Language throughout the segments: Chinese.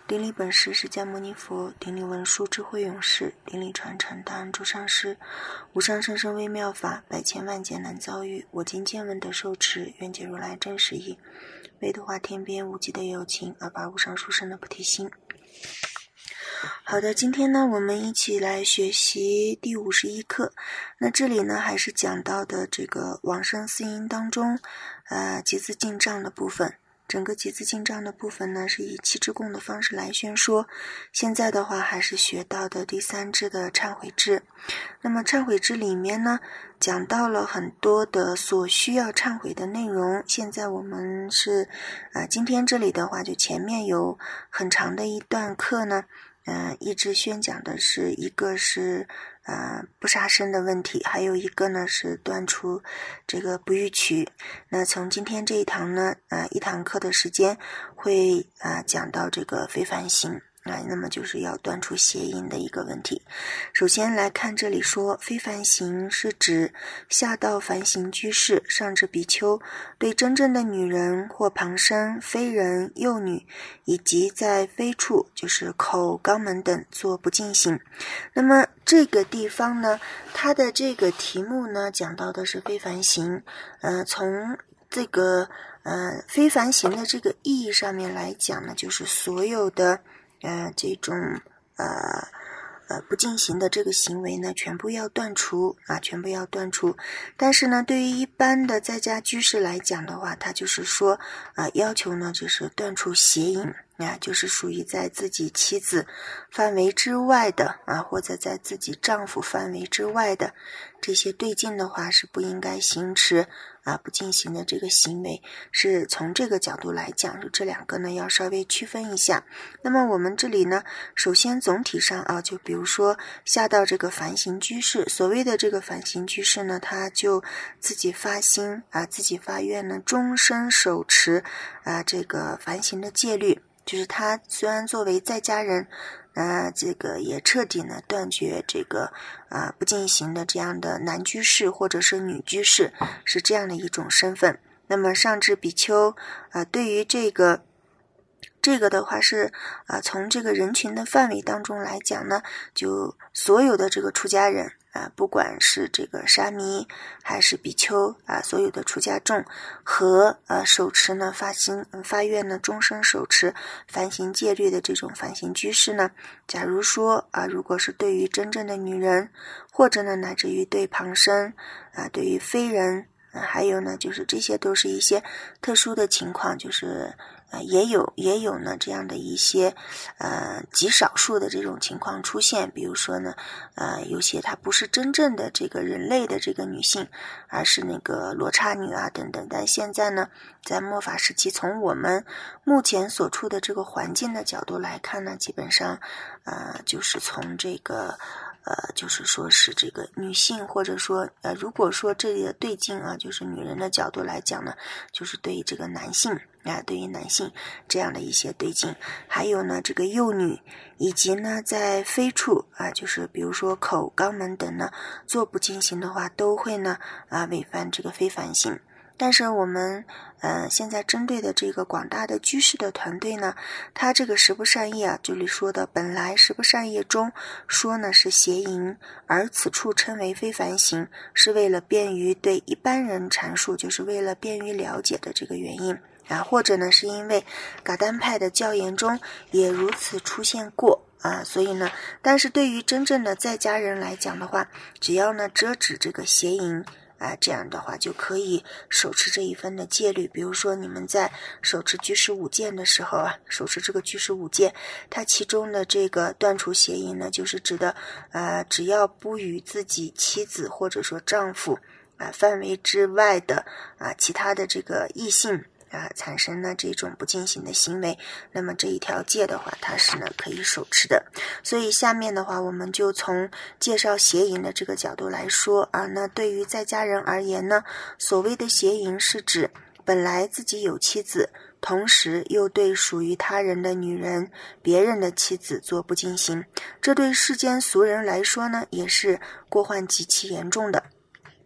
顶礼本师释迦牟尼佛，顶礼文殊智慧勇士，顶礼传承大安诸上师，无上甚深微妙法，百千万劫难遭遇。我今见闻得受持，愿解如来真实义，为度化天边无际的有情，而发无上殊胜的菩提心。好的，今天呢，我们一起来学习第51课。那这里呢，还是讲到的这个往生四因当中，集资进账的部分。整个集资进账的部分呢，是以七支供的方式来宣说。现在的话，还是学到的第3支的忏悔支。那么忏悔支里面呢，讲到了很多的所需要忏悔的内容。现在我们是，今天这里的话，就前面有很长的一段课呢。一直宣讲的是一个是不杀生的问题，还有一个呢是断除这个不欲取。那从今天这一堂呢，一堂课的时间会讲到这个非凡行。那么就是要断除邪淫的一个问题。首先来看这里说，非凡行是指下到凡行居士，上至比丘，对真正的女人或旁生、非人、幼女，以及在非处，就是口、肛门等做不净行。那么这个地方呢，它的这个题目呢，讲到的是非凡行。从这个非凡行的这个意义上面来讲呢，就是所有的这种不进行的这个行为呢，全部要断除全部要断除。但是呢，对于一般的在家居士来讲的话，他就是说要求呢，就是断除邪淫就是属于在自己妻子范围之外的或者在自己丈夫范围之外的这些对境的话，是不应该行持不进行的这个行为。是从这个角度来讲，这两个呢要稍微区分一下。那么我们这里呢，首先总体上就比如说下到这个凡行居士，所谓的这个凡行居士呢，他就自己发心自己发愿呢，终身手持这个凡行的戒律。就是他虽然作为在家人这个也彻底呢断绝这个不进行的这样的男居士或者是女居士，是这样的一种身份。那么上至比丘对于这个的话是从这个人群的范围当中来讲呢，就所有的这个出家人不管是这个沙弥还是比丘所有的出家众和手持呢发愿呢终身手持凡行戒律的这种凡行居士呢，假如说如果是对于真正的女人，或者呢乃至于对旁生对于非人还有呢就是这些都是一些特殊的情况，就是也有呢这样的一些极少数的这种情况出现。比如说呢有些她不是真正的这个人类的这个女性，而是那个罗刹女等等。但现在呢，在末法时期，从我们目前所处的这个环境的角度来看呢，基本上就是从这个就是说是这个女性，或者说如果说这里的对境就是女人的角度来讲呢，就是对于这个男性对于男性这样的一些对境。还有呢这个幼女，以及呢在非处就是比如说口、肛门等呢做不进行的话，都会呢违反这个非凡行。但是我们现在针对的这个广大的居士的团队呢，他这个十不善业这里说的本来十不善业中说呢是邪淫，而此处称为非凡行，是为了便于对一般人阐述，就是为了便于了解的这个原因或者呢是因为噶丹派的教言中也如此出现过所以呢，但是对于真正的在家人来讲的话，只要呢遮止这个邪淫这样的话就可以手持这一份的戒律。比如说你们在手持居士五戒的时候手持这个居士五戒，它其中的这个断除邪淫呢，就是指的只要不与自己妻子或者说丈夫范围之外的其他的这个异性产生了这种不进行的行为，那么这一条戒的话，它是呢可以手持的。所以下面的话，我们就从介绍邪淫的这个角度来说那对于在家人而言呢，所谓的邪淫是指本来自己有妻子，同时又对属于他人的女人、别人的妻子做不进行，这对世间俗人来说呢，也是过患极其严重的。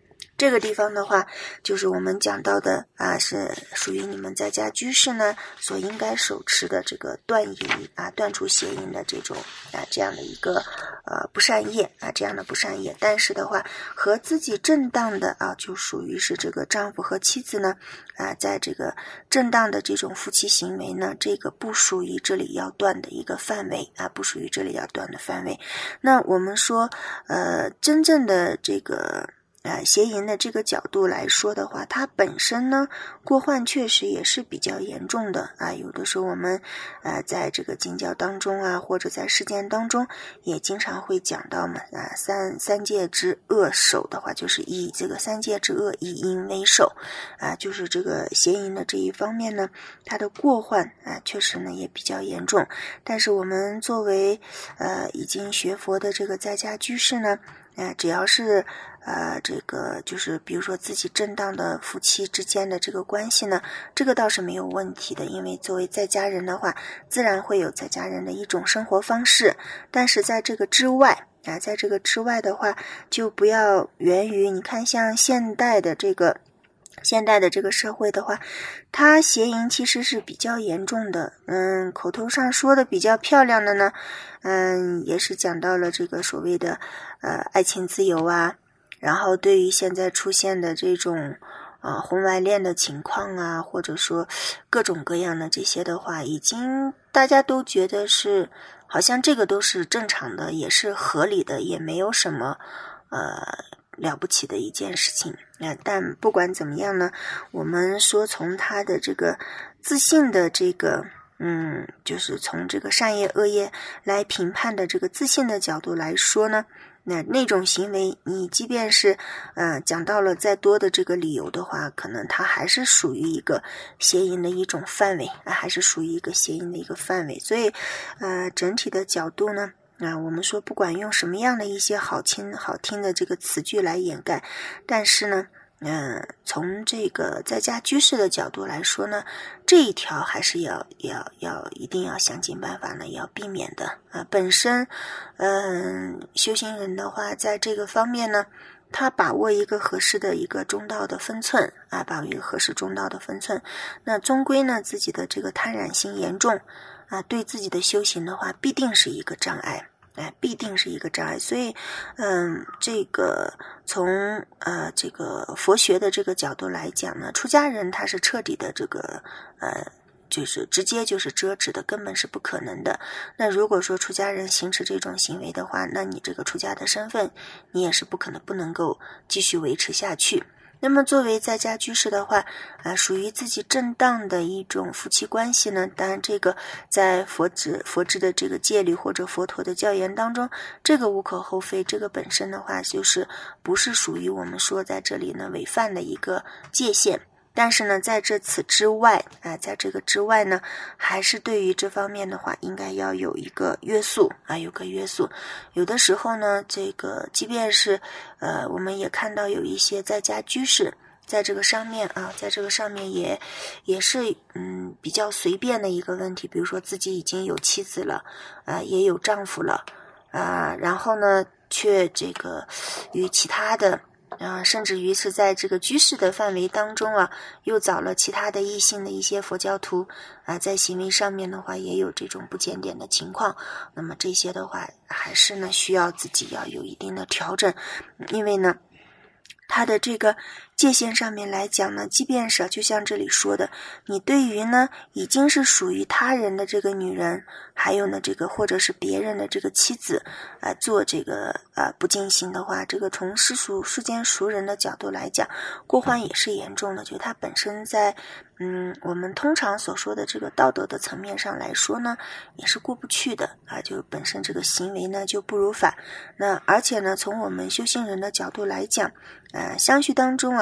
这个地方的话，就是我们讲到的是属于你们在家居士呢所应该手持的这个断淫断除邪淫的这种这样的一个不善业这样的不善业。但是的话，和自己正当的就属于是这个丈夫和妻子呢在这个正当的这种夫妻行为呢，这个不属于这里要断的一个范围不属于这里要断的范围。那我们说真正的这个邪淫的这个角度来说的话，它本身呢过患确实也是比较严重的有的时候我们在这个经教当中或者在实践当中也经常会讲到嘛三戒之恶首的话，就是以这个三戒之恶以淫为首就是这个邪淫的这一方面呢，它的过患确实呢也比较严重。但是我们作为已经学佛的这个在家居士呢只要是这个就是比如说自己正当的夫妻之间的这个关系呢，这个倒是没有问题的，因为作为在家人的话，自然会有在家人的一种生活方式。但是在这个之外在这个之外的话，就不要源于你看像现代的这个社会的话，它邪淫其实是比较严重的。口头上说的比较漂亮的呢，也是讲到了这个所谓的爱情自由然后对于现在出现的这种婚外恋的情况或者说各种各样的这些的话，已经大家都觉得是好像这个都是正常的，也是合理的，也没有什么了不起的一件事情。但不管怎么样呢，我们说从他的这个自信的这个就是从这个善业恶业来评判的这个自信的角度来说呢，那种行为你即便是讲到了再多的这个理由的话，可能它还是属于一个邪淫的一种范围还是属于一个邪淫的一个范围。所以整体的角度呢我们说不管用什么样的一些好听的这个词句来掩盖，但是呢从这个在家居士的角度来说呢，这一条还是要一定要想尽办法呢要避免的本身修行人的话，在这个方面呢，他把握一个合适的一个中道的分寸把握一个合适中道的分寸，那终归呢自己的这个贪婪心严重对自己的修行的话必定是一个障碍必定是一个障碍。所以这个从这个佛学的这个角度来讲呢，出家人他是彻底的这个就是直接就是遮止的，根本是不可能的。那如果说出家人行持这种行为的话，那你这个出家的身份你也是不能够继续维持下去。那么作为在家居士的话属于自己正当的一种夫妻关系呢，当然这个在佛制的这个戒律或者佛陀的教言当中，这个无可厚非，这个本身的话就是不是属于我们说在这里呢违犯的一个界限。但是呢在此之外在这个之外呢，还是对于这方面的话应该要有一个约束有个约束。有的时候呢这个即便是我们也看到有一些在家居士在这个上面也是比较随便的一个问题，比如说自己已经有妻子了也有丈夫了然后呢却这个与其他的甚至于是在这个居士的范围当中又找了其他的异性的一些佛教徒在行为上面的话也有这种不检点的情况。那么这些的话还是呢需要自己要有一定的调整，因为呢它的这个界限上面来讲呢，即便是就像这里说的，你对于呢已经是属于他人的这个女人，还有呢这个或者是别人的这个妻子做这个不敬行的话，这个从世间俗人的角度来讲，过患也是严重的，就它本身在我们通常所说的这个道德的层面上来说呢，也是过不去的就本身这个行为呢就不如法。那而且呢从我们修行人的角度来讲相续当中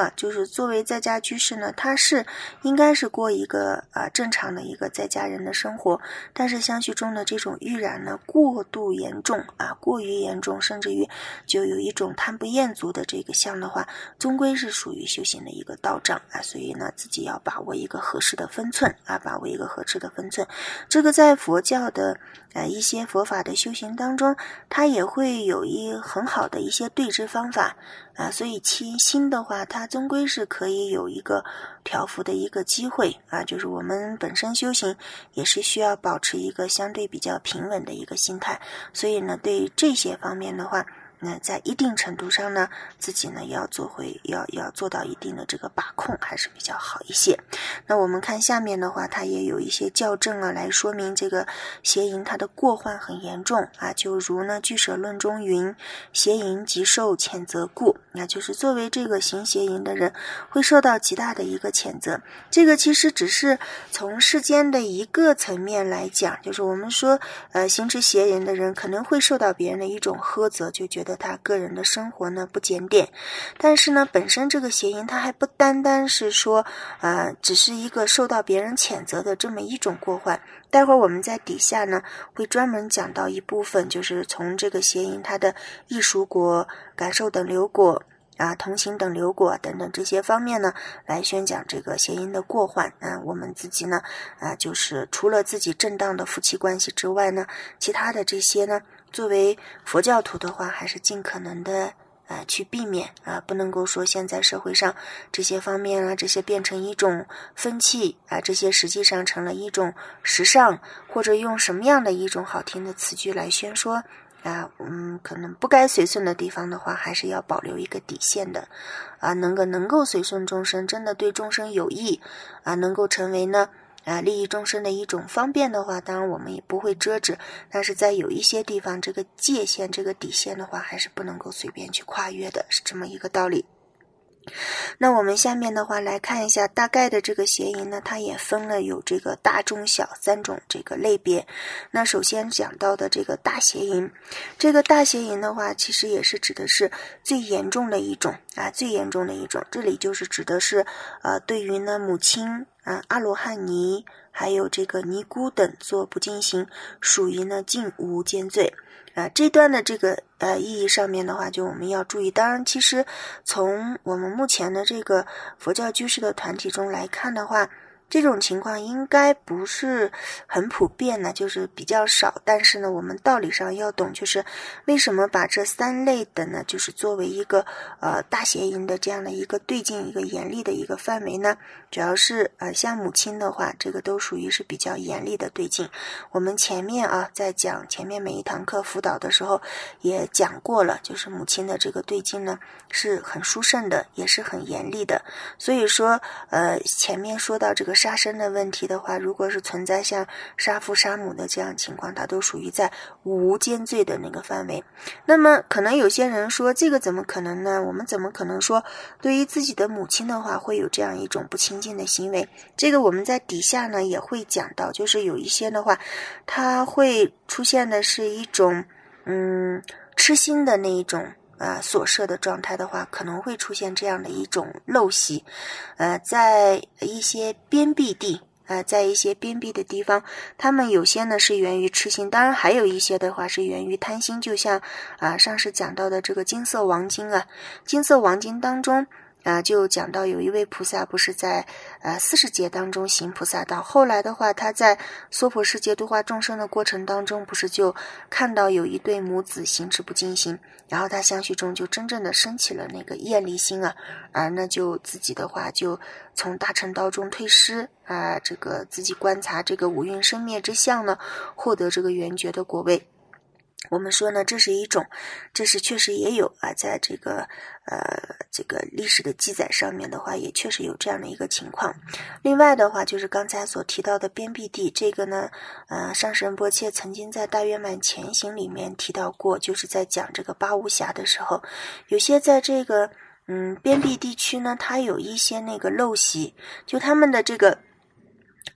就是作为在家居士呢，他是应该是过一个正常的一个在家人的生活，但是相续中的这种欲染呢过度严重过于严重，甚至于就有一种贪不厌足的这个相的话，终归是属于修行的一个道障所以呢自己要把握一个合适的分寸把握一个合适的分寸。这个在佛教的一些佛法的修行当中，它也会有一很好的一些对治方法所以其心的话，它终归是可以有一个调伏的一个机会就是我们本身修行也是需要保持一个相对比较平稳的一个心态，所以呢对这些方面的话，那在一定程度上呢，自己呢要做到一定的这个把控，还是比较好一些。那我们看下面的话，它也有一些校正来说明这个邪淫它的过患很严重就如呢俱舍论中云，邪淫即受谴责故，那就是作为这个行邪淫的人会受到极大的一个谴责。这个其实只是从世间的一个层面来讲，就是我们说行持邪淫的人可能会受到别人的一种呵责，就觉得他个人的生活呢不检点，但是呢本身这个邪淫它还不单单是说只是一个受到别人谴责的这么一种过患。待会儿我们在底下呢会专门讲到一部分，就是从这个邪淫它的异熟果、感受等流果同行等流果等等这些方面呢来宣讲这个邪淫的过患我们自己呢就是除了自己正当的夫妻关系之外呢，其他的这些呢作为佛教徒的话，还是尽可能的去避免不能够说现在社会上这些方面这些变成一种风气这些实际上成了一种时尚，或者用什么样的一种好听的词句来宣说可能不该随顺的地方的话，还是要保留一个底线的能够随顺众生，真的对众生有益能够成为呢利益众生的一种方便的话，当然我们也不会遮止，但是在有一些地方这个界限这个底线的话，还是不能够随便去跨越的，是这么一个道理。那我们下面的话来看一下大概的这个邪淫呢，它也分了有这个大中小三种这个类别。那首先讲到的这个大邪淫，这个大邪淫的话其实也是指的是最严重的一种最严重的一种，这里就是指的是对于呢母亲阿罗汉尼还有这个尼姑等做不净行，属于呢近无间罪这段的这个意义上面的话，就我们要注意。当然其实从我们目前的这个佛教居士的团体中来看的话，这种情况应该不是很普遍的，就是比较少。但是呢，我们道理上要懂，就是为什么把这三类的呢，就是作为一个大邪淫的这样的一个对境一个严厉的一个范围呢？主要是像母亲的话，这个都属于是比较严厉的对境。我们前面在讲前面每一堂课辅导的时候也讲过了，就是母亲的这个对境呢是很殊胜的，也是很严厉的。所以说前面说到这个杀生的问题的话，如果是存在像杀父杀母的这样情况，它都属于在无间罪的那个范围。那么可能有些人说这个怎么可能呢？我们怎么可能说对于自己的母亲的话会有这样一种不亲近的行为？这个我们在底下呢也会讲到，就是有一些的话它会出现的是一种痴心的那一种所摄的状态的话，可能会出现这样的一种陋习在一些边壁地在一些边壁的地方，他们有些呢是源于痴心，当然还有一些的话是源于贪心，就像上次讲到的这个金色王经金色王经当中就讲到有一位菩萨不是在40劫当中行菩萨道，后来的话他在娑婆世界度化众生的过程当中，不是就看到有一对母子行持不净行，然后他相续中就真正的升起了那个厌离心而呢就自己的话就从大乘道中退失这个自己观察这个五蕴生灭之相呢，获得这个圆觉的果位。我们说呢，这是一种，这是确实也有在这个历史的记载上面的话，也确实有这样的一个情况。另外的话，就是刚才所提到的边壁地，这个呢，上师仁波切曾经在大圆满前行里面提到过，就是在讲这个八无暇的时候，有些在这个边壁地区呢，它有一些那个陋习，就他们的这个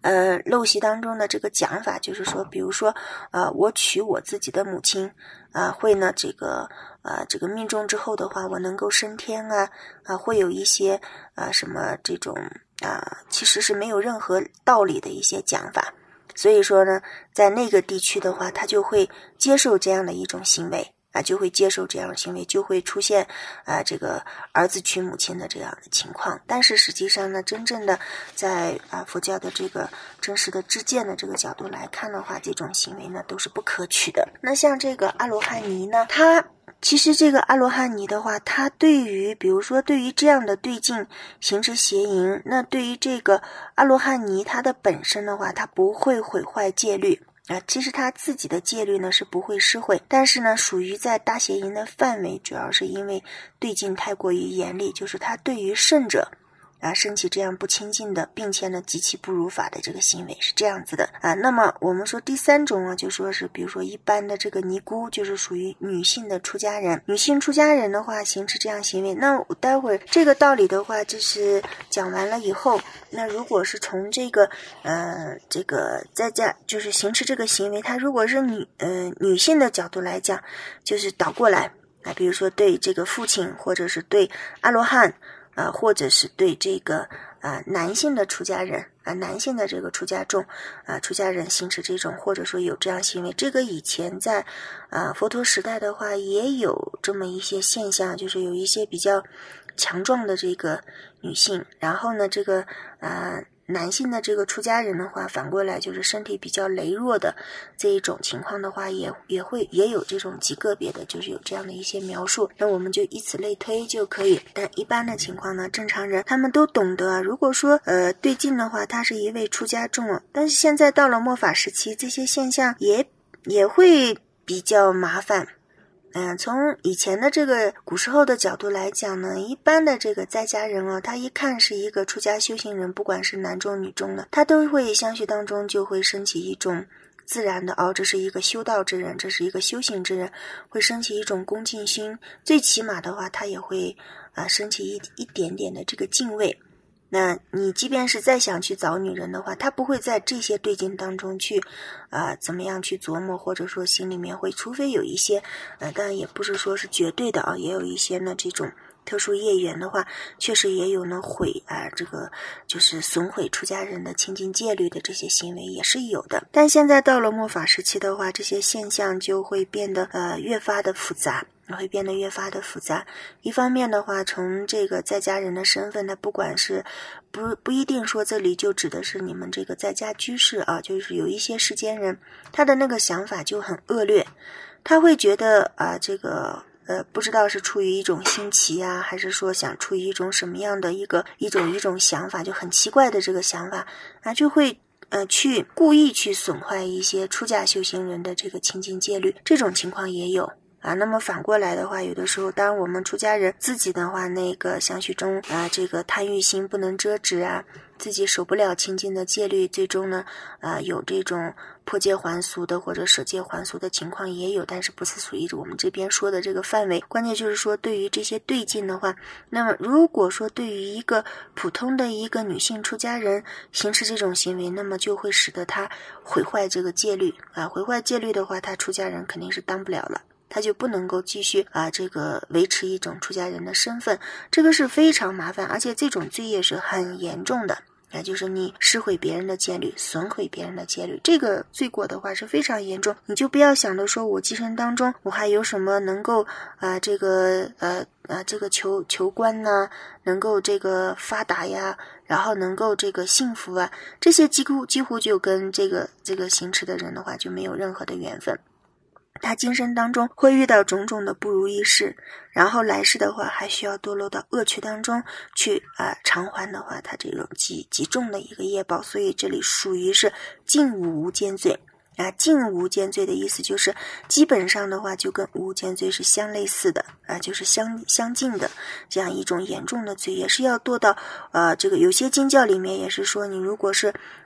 陋习当中的这个讲法，就是说比如说我娶我自己的母亲会呢这个命中之后的话我能够升天会有一些什么这种其实是没有任何道理的一些讲法。所以说呢，在那个地区的话，他就会接受这样的一种行为就会接受这样的行为，就会出现这个儿子娶母亲的这样的情况。但是实际上呢，真正的在佛教的这个真实的知见的这个角度来看的话，这种行为呢都是不可取的。那像这个阿罗汉尼呢，其实这个阿罗汉尼的话，他对于比如说对于这样的对境行持邪淫，那对于这个阿罗汉尼他的本身的话，他不会毁坏戒律其实他自己的戒律呢是不会失毁，但是呢属于在大邪淫的范围，主要是因为对境太过于严厉，就是他对于圣者升起这样不清净的，并且呢极其不如法的这个行为是这样子的那么我们说第三种就说是比如说一般的这个尼姑，就是属于女性的出家人。女性出家人的话行持这样行为，那我待会儿这个道理的话就是讲完了以后，那如果是从这个在家就是行持这个行为，它如果是女性的角度来讲，就是倒过来比如说对这个父亲，或者是对阿罗汉或者是对这个男性的出家人男性的这个出家众出家人行持这种，或者说有这样行为，这个以前在佛陀时代的话也有这么一些现象，就是有一些比较强壮的这个女性，然后呢这个男性的这个出家人的话，反过来就是身体比较羸弱的这一种情况的话，也有这种极个别的，就是有这样的一些描述。那我们就以此类推就可以。但一般的情况呢，正常人他们都懂得如果说对境的话，他是一位出家众但是现在到了末法时期，这些现象也会比较麻烦。从以前的这个古时候的角度来讲呢，一般的这个在家人他一看是一个出家修行人，不管是男众女众的，他都会相续当中就会升起一种自然的这是一个修道之人，这是一个修行之人，会升起一种恭敬心，最起码的话他也会升起一点点的这个敬畏。那你即便是再想去找女人的话，他不会在这些对境当中去怎么样去琢磨，或者说心里面会，除非有一些当然也不是说是绝对的也有一些呢这种特殊业缘的话，确实也有呢这个就是损毁出家人的清净戒律的这些行为也是有的。但现在到了末法时期的话，这些现象就会变得越发的复杂。一方面的话，从这个在家人的身份，他不管是不一定说这里就指的是你们这个在家居士就是有一些世间人，他的那个想法就很恶劣，他会觉得这个不知道是出于一种新奇还是说想出于一种什么样的一种想法，就很奇怪的这个想法就会去故意去损坏一些出家修行人的这个清净戒律，这种情况也有那么反过来的话，有的时候当我们出家人自己的话，那个相续中这个贪欲心不能遮止自己守不了清净的戒律，最终呢有这种破戒还俗的或者舍戒还俗的情况也有，但是不是属于我们这边说的这个范围。关键就是说对于这些对境的话，那么如果说对于一个普通的一个女性出家人行持这种行为，那么就会使得她毁坏这个戒律毁坏戒律的话，她出家人肯定是当不了了，他就不能够继续这个维持一种出家人的身份，这个是非常麻烦，而且这种罪业是很严重的就是你失毁别人的戒律，损毁别人的戒律，这个罪过的话是非常严重。你就不要想着说我今生当中我还有什么能够这个求官能够这个发达然后能够这个幸福这些几乎就跟这个行持的人的话就没有任何的缘分。他今生当中会遇到种种的不如意事，然后来世的话还需要堕落到恶趣当中去偿还的话，他这种极重的一个业报。所以这里属于是尽无间罪尽无间罪的意思就是基本上的话就跟无间罪是相类似的就是相近的这样一种严重的罪，也是要堕到这个有些经教里面也是说，你如果是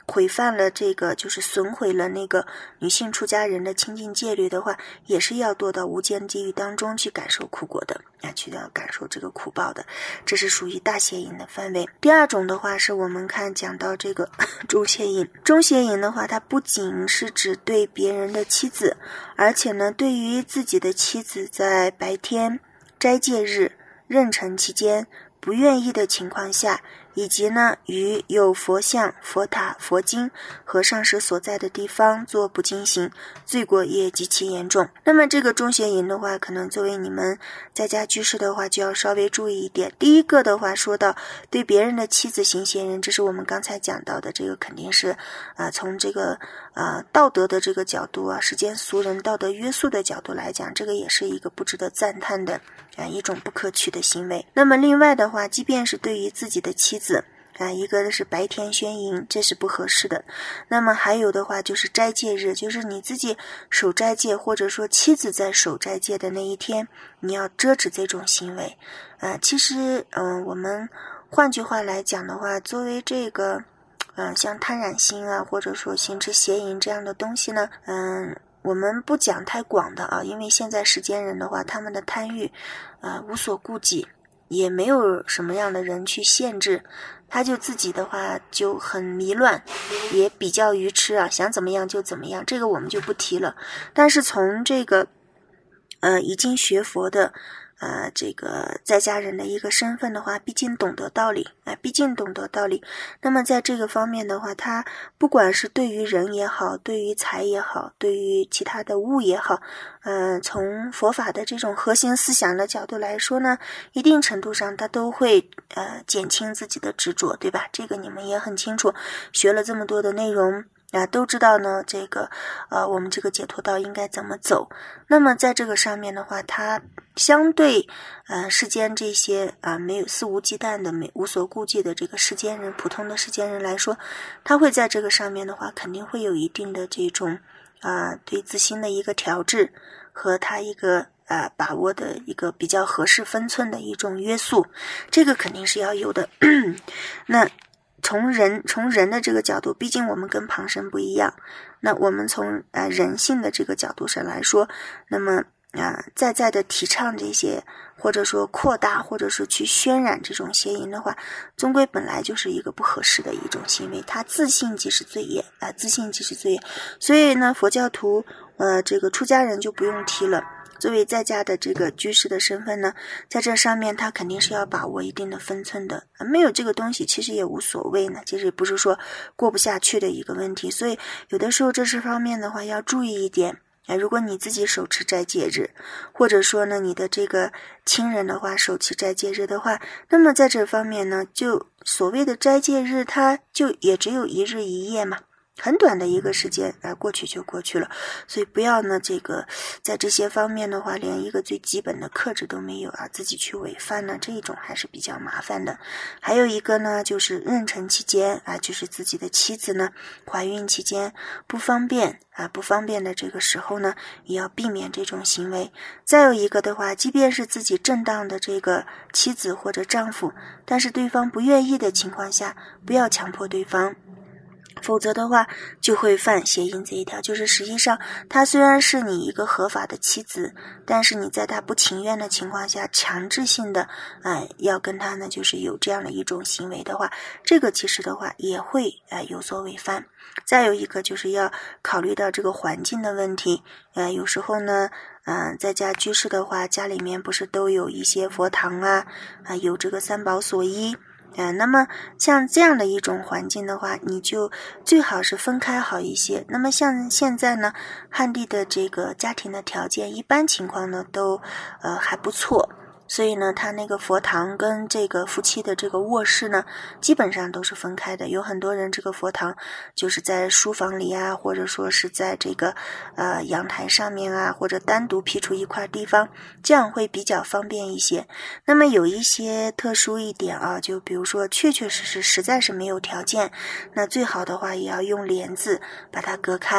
毁犯了这个就是损毁了那个女性出家人的清净戒律的话，也是要堕到无间地狱当中去感受苦果的去感受这个苦报的，这是属于大邪淫的范围。第二种的话是我们看讲到这个中邪淫。中邪淫的话，它不仅是指对别人的妻子，而且呢对于自己的妻子在白天斋戒日妊娠期间不愿意的情况下，以及呢于有佛像、佛塔、佛经、和尚时所在的地方做不净行，罪过也极其严重。那么这个中邪淫的话，可能作为你们在家居士的话就要稍微注意一点。第一个的话说到对别人的妻子行邪淫，这是我们刚才讲到的，这个肯定是从这个道德的这个角度世间俗人道德约束的角度来讲，这个也是一个不值得赞叹的一种不可取的行为。那么另外的话，即便是对于自己的妻子一个是白天宣淫，这是不合适的。那么还有的话就是斋戒日，就是你自己守斋戒，或者说妻子在守斋戒的那一天，你要遮止这种行为。其实我们换句话来讲的话，作为这个像贪染心或者说行持邪淫这样的东西呢，我们不讲太广的因为现在世间人的话，他们的贪欲无所顾忌，也没有什么样的人去限制，他就自己的话就很迷乱，也比较愚痴想怎么样就怎么样，这个我们就不提了。但是从这个已经学佛的这个在家人的一个身份的话，毕竟懂得道理那么在这个方面的话，他不管是对于人也好，对于财也好，对于其他的物也好，从佛法的这种核心思想的角度来说呢，一定程度上他都会减轻自己的执着，对吧？这个你们也很清楚，学了这么多的内容都知道呢，这个我们这个解脱道应该怎么走。那么在这个上面的话，它相对世间这些没有肆无忌惮的无所顾忌的这个世间人，普通的世间人来说，他会在这个上面的话肯定会有一定的这种对自心的一个调制和他一个把握的一个比较合适分寸的一种约束，这个肯定是要有的。那从人的这个角度，毕竟我们跟旁生不一样，那我们从人性的这个角度上来说，那么在的提倡这些，或者说扩大，或者是去渲染这种邪淫的话，终归本来就是一个不合适的一种行为，它自性即是罪业自性即是罪业。所以呢，佛教徒这个出家人就不用提了。作为在家的这个居士的身份呢，在这上面他肯定是要把握一定的分寸的，没有这个东西其实也无所谓呢，其实也不是说过不下去的一个问题。所以有的时候这方面的话要注意一点如果你自己手持斋戒日，或者说呢你的这个亲人的话手持斋戒日的话，那么在这方面呢，就所谓的斋戒日它就也只有一日一夜嘛，很短的一个时间过去就过去了。所以不要呢这个在这些方面的话连一个最基本的克制都没有自己去违反呢，这一种还是比较麻烦的。还有一个呢就是妊娠期间就是自己的妻子呢怀孕期间不方便的这个时候呢，也要避免这种行为。再有一个的话，即便是自己正当的这个妻子或者丈夫，但是对方不愿意的情况下，不要强迫对方，否则的话就会犯邪淫这一条。就是实际上他虽然是你一个合法的妻子，但是你在他不情愿的情况下强制性的要跟他呢就是有这样的一种行为的话，这个其实的话也会有所违反。再有一个就是要考虑到这个环境的问题有时候呢在家居士的话，家里面不是都有一些佛堂有这个三宝所依那么像这样的一种环境的话，你就最好是分开好一些。那么像现在呢，汉地的这个家庭的条件一般情况呢都还不错，所以呢他那个佛堂跟这个夫妻的这个卧室呢基本上都是分开的。有很多人这个佛堂就是在书房里或者说是在这个阳台上面或者单独辟出一块地方，这样会比较方便一些。那么有一些特殊一点就比如说确实在是没有条件，那最好的话也要用帘子把它隔开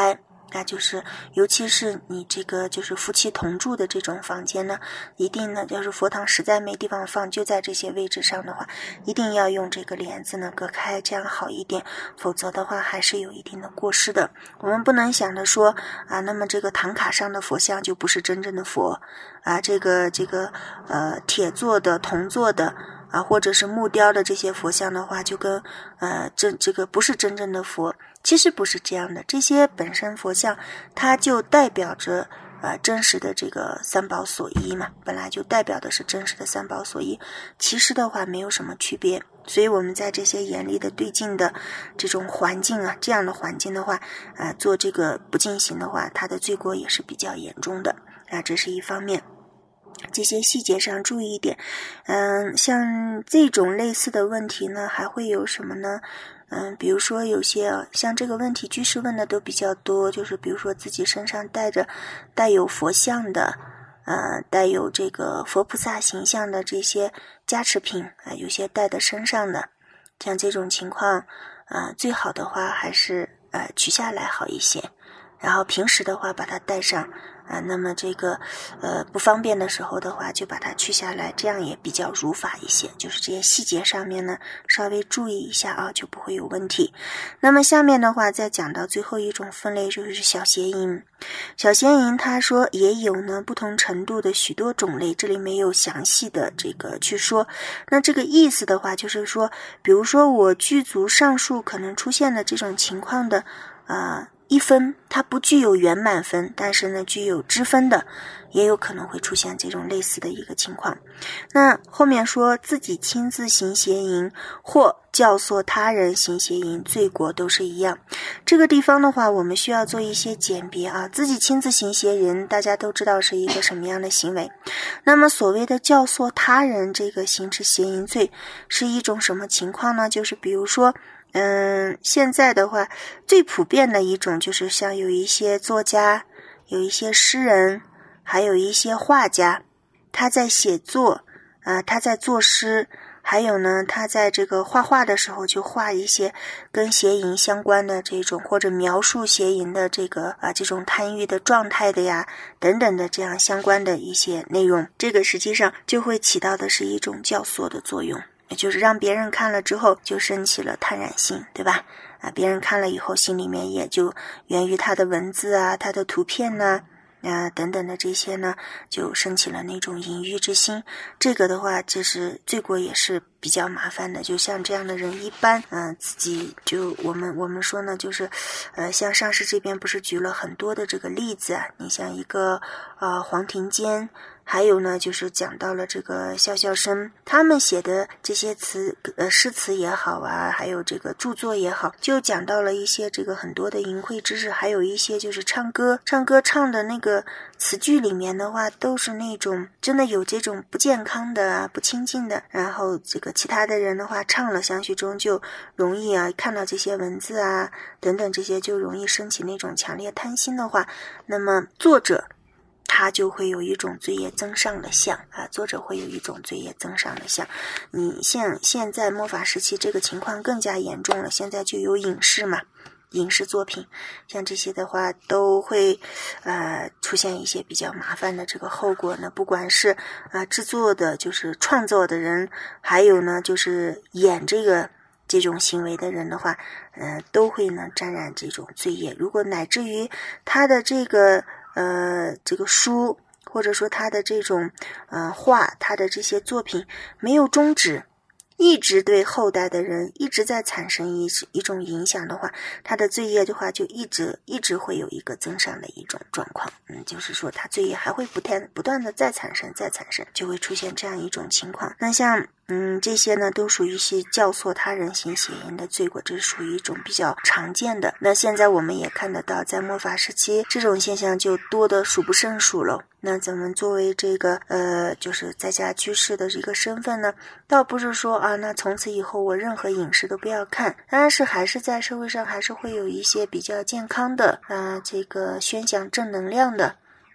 那就是尤其是你这个就是夫妻同住的这种房间呢，一定呢就是佛堂实在没地方放，就在这些位置上的话，一定要用这个帘子呢隔开，这样好一点，否则的话还是有一定的过失的。我们不能想着说啊，那么这个唐卡上的佛像就不是真正的佛啊，这个铁做的铜做的啊，或者是木雕的这些佛像的话，就跟这个不是真正的佛。其实不是这样的，这些本身佛像它就代表着真实的这个三宝所依嘛，本来就代表的是真实的三宝所依，其实的话没有什么区别。所以我们在这些严厉的对境的这种环境啊，这样的环境的话做这个不净行的话，它的罪过也是比较严重的这是一方面。这些细节上注意一点。像这种类似的问题呢，还会有什么呢？比如说有些像这个问题居士问的都比较多，就是比如说自己身上带有佛像的带有这个佛菩萨形象的这些加持品有些带在身上的，像这种情况最好的话还是取下来好一些，然后平时的话把它带上那么这个不方便的时候的话就把它取下来，这样也比较如法一些，就是这些细节上面呢稍微注意一下就不会有问题。那么下面的话再讲到最后一种分类，就是小邪淫。小邪淫他说也有呢不同程度的许多种类，这里没有详细的这个去说。那这个意思的话就是说，比如说我具足上述可能出现的这种情况的一分它不具有圆满分，但是呢具有支分的，也有可能会出现这种类似的一个情况。那后面说自己亲自行邪淫或教唆他人行邪淫，罪过都是一样。这个地方的话我们需要做一些简别自己亲自行邪淫大家都知道是一个什么样的行为，那么所谓的教唆他人这个行持邪淫罪是一种什么情况呢？就是比如说现在的话最普遍的一种就是像有一些作家，有一些诗人，还有一些画家，他在写作他在作诗，还有呢他在这个画画的时候就画一些跟邪淫相关的这种，或者描述邪淫的这个这种贪欲的状态的呀等等的这样相关的一些内容，这个实际上就会起到的是一种教唆的作用，也就是让别人看了之后就升起了贪染心，对吧？别人看了以后心里面也就源于他的文字他的图片呢等等的这些呢就升起了那种淫欲之心，这个的话就是罪过也是比较麻烦的。就像这样的人一般自己就我们说呢就是像上师这边不是举了很多的这个例子你像一个黄庭坚，还有呢就是讲到了这个笑笑生，他们写的这些诗词也好还有这个著作也好，就讲到了一些这个很多的淫秽之事，还有一些就是唱歌唱的那个词句里面的话都是那种真的有这种不健康的不清净的，然后这个其他的人的话唱了相续中就容易看到这些文字等等这些就容易升起那种强烈贪心的话，那么作者他就会有一种罪业增上的相作者会有一种罪业增上的相。你像现在末法时期这个情况更加严重了，现在就有影视嘛，影视作品像这些的话都会出现一些比较麻烦的这个后果呢，不管是制作的就是创作的人，还有呢就是演这种行为的人的话都会呢沾染这种罪业。如果乃至于他的这个书，或者说他的这种画，他的这些作品没有终止，一直对后代的人一直在产生一种影响的话，他的罪业的话就一直会有一个增上的一种状况。就是说他罪业还会不断的再产生，就会出现这样一种情况。那像这些呢都属于是教唆他人行邪淫的罪过，这是属于一种比较常见的。那现在我们也看得到在末法时期这种现象就多得数不胜数了。那咱们作为这个就是在家居士的这个身份呢，倒不是说那从此以后我任何影视都不要看，但是还是在社会上还是会有一些比较健康的这个宣讲正能量的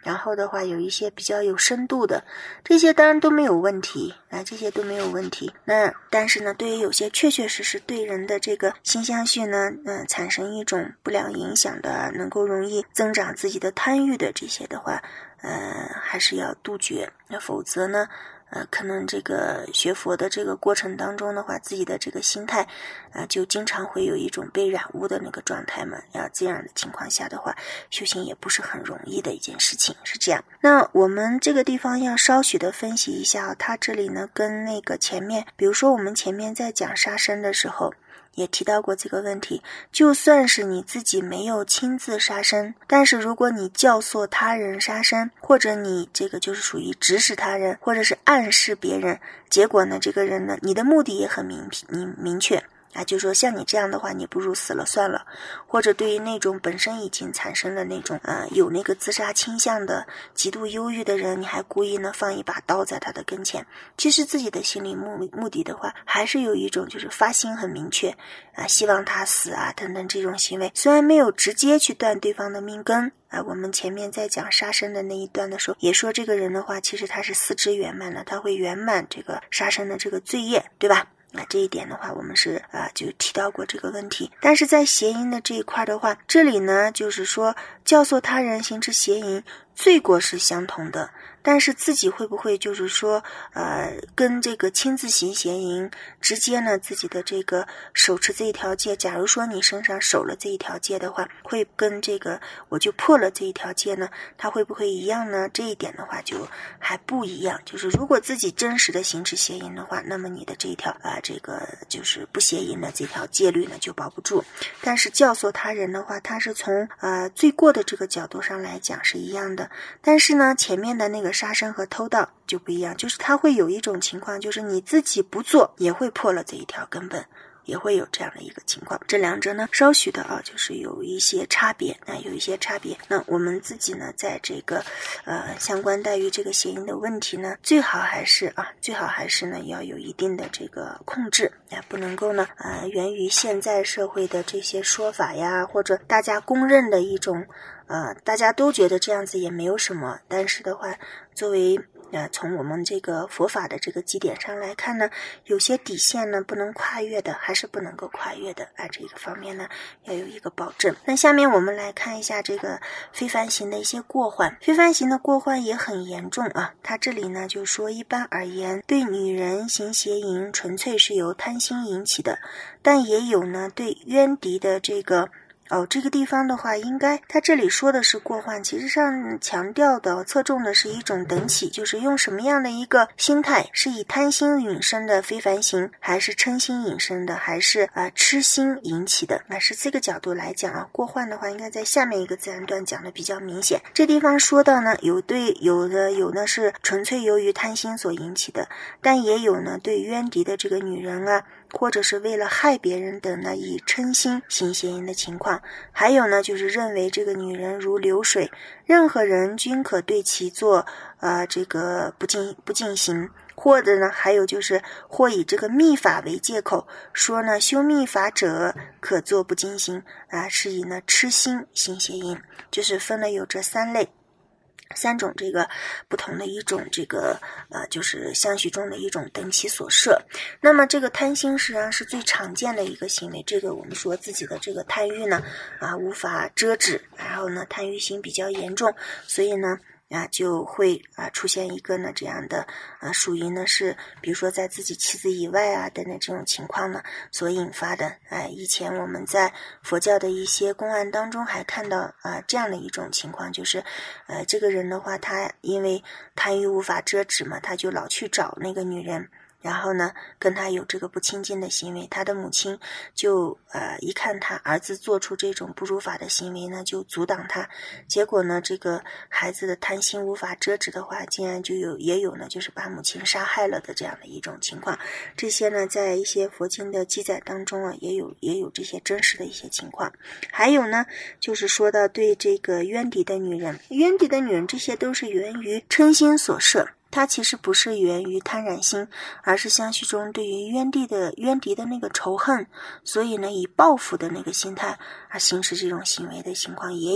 然后的话有一些比较有深度的，这些当然都没有问题啊，这些都没有问题。那但是呢，对于有些确确实实对人的这个性相续呢，产生一种不良影响的，能够容易增长自己的贪欲的这些的话，还是要杜绝。那否则呢，可能这个学佛的这个过程当中的话，自己的这个心态就经常会有一种被染污的那个状态嘛。这样的情况下的话，修行也不是很容易的一件事情，是这样。那我们这个地方要稍许的分析一下它这里呢跟那个前面，比如说我们前面在讲杀生的时候也提到过这个问题，就算是你自己没有亲自杀生，但是如果你教唆他人杀生，或者你这个就是属于指使他人，或者是暗示别人，结果呢这个人呢，你的目的也很明确就说像你这样的话，你不如死了算了。或者对于那种本身已经产生了那种有那个自杀倾向的极度忧郁的人，你还故意呢放一把刀在他的跟前，其实自己的心理目的的话，还是有一种就是发心很明确希望他死等等这种行为，虽然没有直接去断对方的命根我们前面在讲杀生的那一段的时候也说，这个人的话其实他是四肢圆满的，他会圆满这个杀生的这个罪业，对吧？这一点的话我们是就提到过这个问题。但是在邪淫的这一块的话，这里呢就是说教唆他人行持邪淫，罪过是相同的，但是自己会不会就是说跟这个亲自行邪淫直接呢自己的这个手持这一条戒，假如说你身上守了这一条戒的话，会跟这个我就破了这一条戒呢，它会不会一样呢？这一点的话就还不一样。就是如果自己真实的行持邪淫的话，那么你的这一条这个就是不邪淫的这条戒律呢就保不住。但是教唆他人的话，它是从罪过的这个角度上来讲是一样的。但是呢前面的那个杀生和偷盗就不一样，就是它会有一种情况，就是你自己不做也会破了这一条根本，也会有这样的一个情况。这两者呢稍许的就是有一些差别有一些差别。那我们自己呢在这个相关待于这个邪淫的问题呢，最好还是呢要有一定的这个控制不能够呢源于现在社会的这些说法呀，或者大家公认的一种大家都觉得这样子也没有什么，但是的话作为从我们这个佛法的这个基点上来看呢，有些底线呢不能跨越的，还是不能够跨越的这个方面呢要有一个保证。那下面我们来看一下这个非凡行的一些过患。非凡行的过患也很严重它这里呢就说一般而言，对女人行邪淫纯粹是由贪心引起的，但也有呢对冤敌的这个这个地方的话，应该他这里说的是过患，其实上强调的侧重的是一种等起，就是用什么样的一个心态，是以贪心引生的非凡行，还是嗔心引生的，还是痴心引起的。是这个角度来讲过患的话应该在下面一个自然段讲的比较明显。这地方说到呢，有呢是纯粹由于贪心所引起的，但也有呢对冤敌的这个女人或者是为了害别人等呢以嗔心行邪淫的情况。还有呢就是认为这个女人如流水，任何人均可对其做这个不进行，或者呢还有就是或以这个密法为借口，说呢修密法者可做不进行是以呢痴心行邪淫，就是分了有这三种这个不同的一种这个就是相续中的一种等起所摄。那么这个贪心实际上是最常见的一个行为，这个我们说自己的这个贪欲呢无法遮止，然后呢贪欲心比较严重，所以呢就会出现一个呢这样的属于呢是比如说在自己妻子以外等等这种情况呢所引发的。以前我们在佛教的一些公案当中还看到这样的一种情况，就是这个人的话，他因为贪欲无法遮止嘛，他就老去找那个女人，然后呢跟他有这个不亲近的行为，他的母亲就一看他儿子做出这种不如法的行为呢，就阻挡他，结果呢这个孩子的贪心无法遮止的话，竟然也有呢就是把母亲杀害了的这样的一种情况。这些呢在一些佛经的记载当中也有这些真实的一些情况。还有呢就是说到对这个冤敌的女人这些都是源于嗔心所摄，它其实不是源于贪染心，而是相续中对于冤敌的那个仇恨，所以呢以报复的那个心态而行使这种行为的情况也有。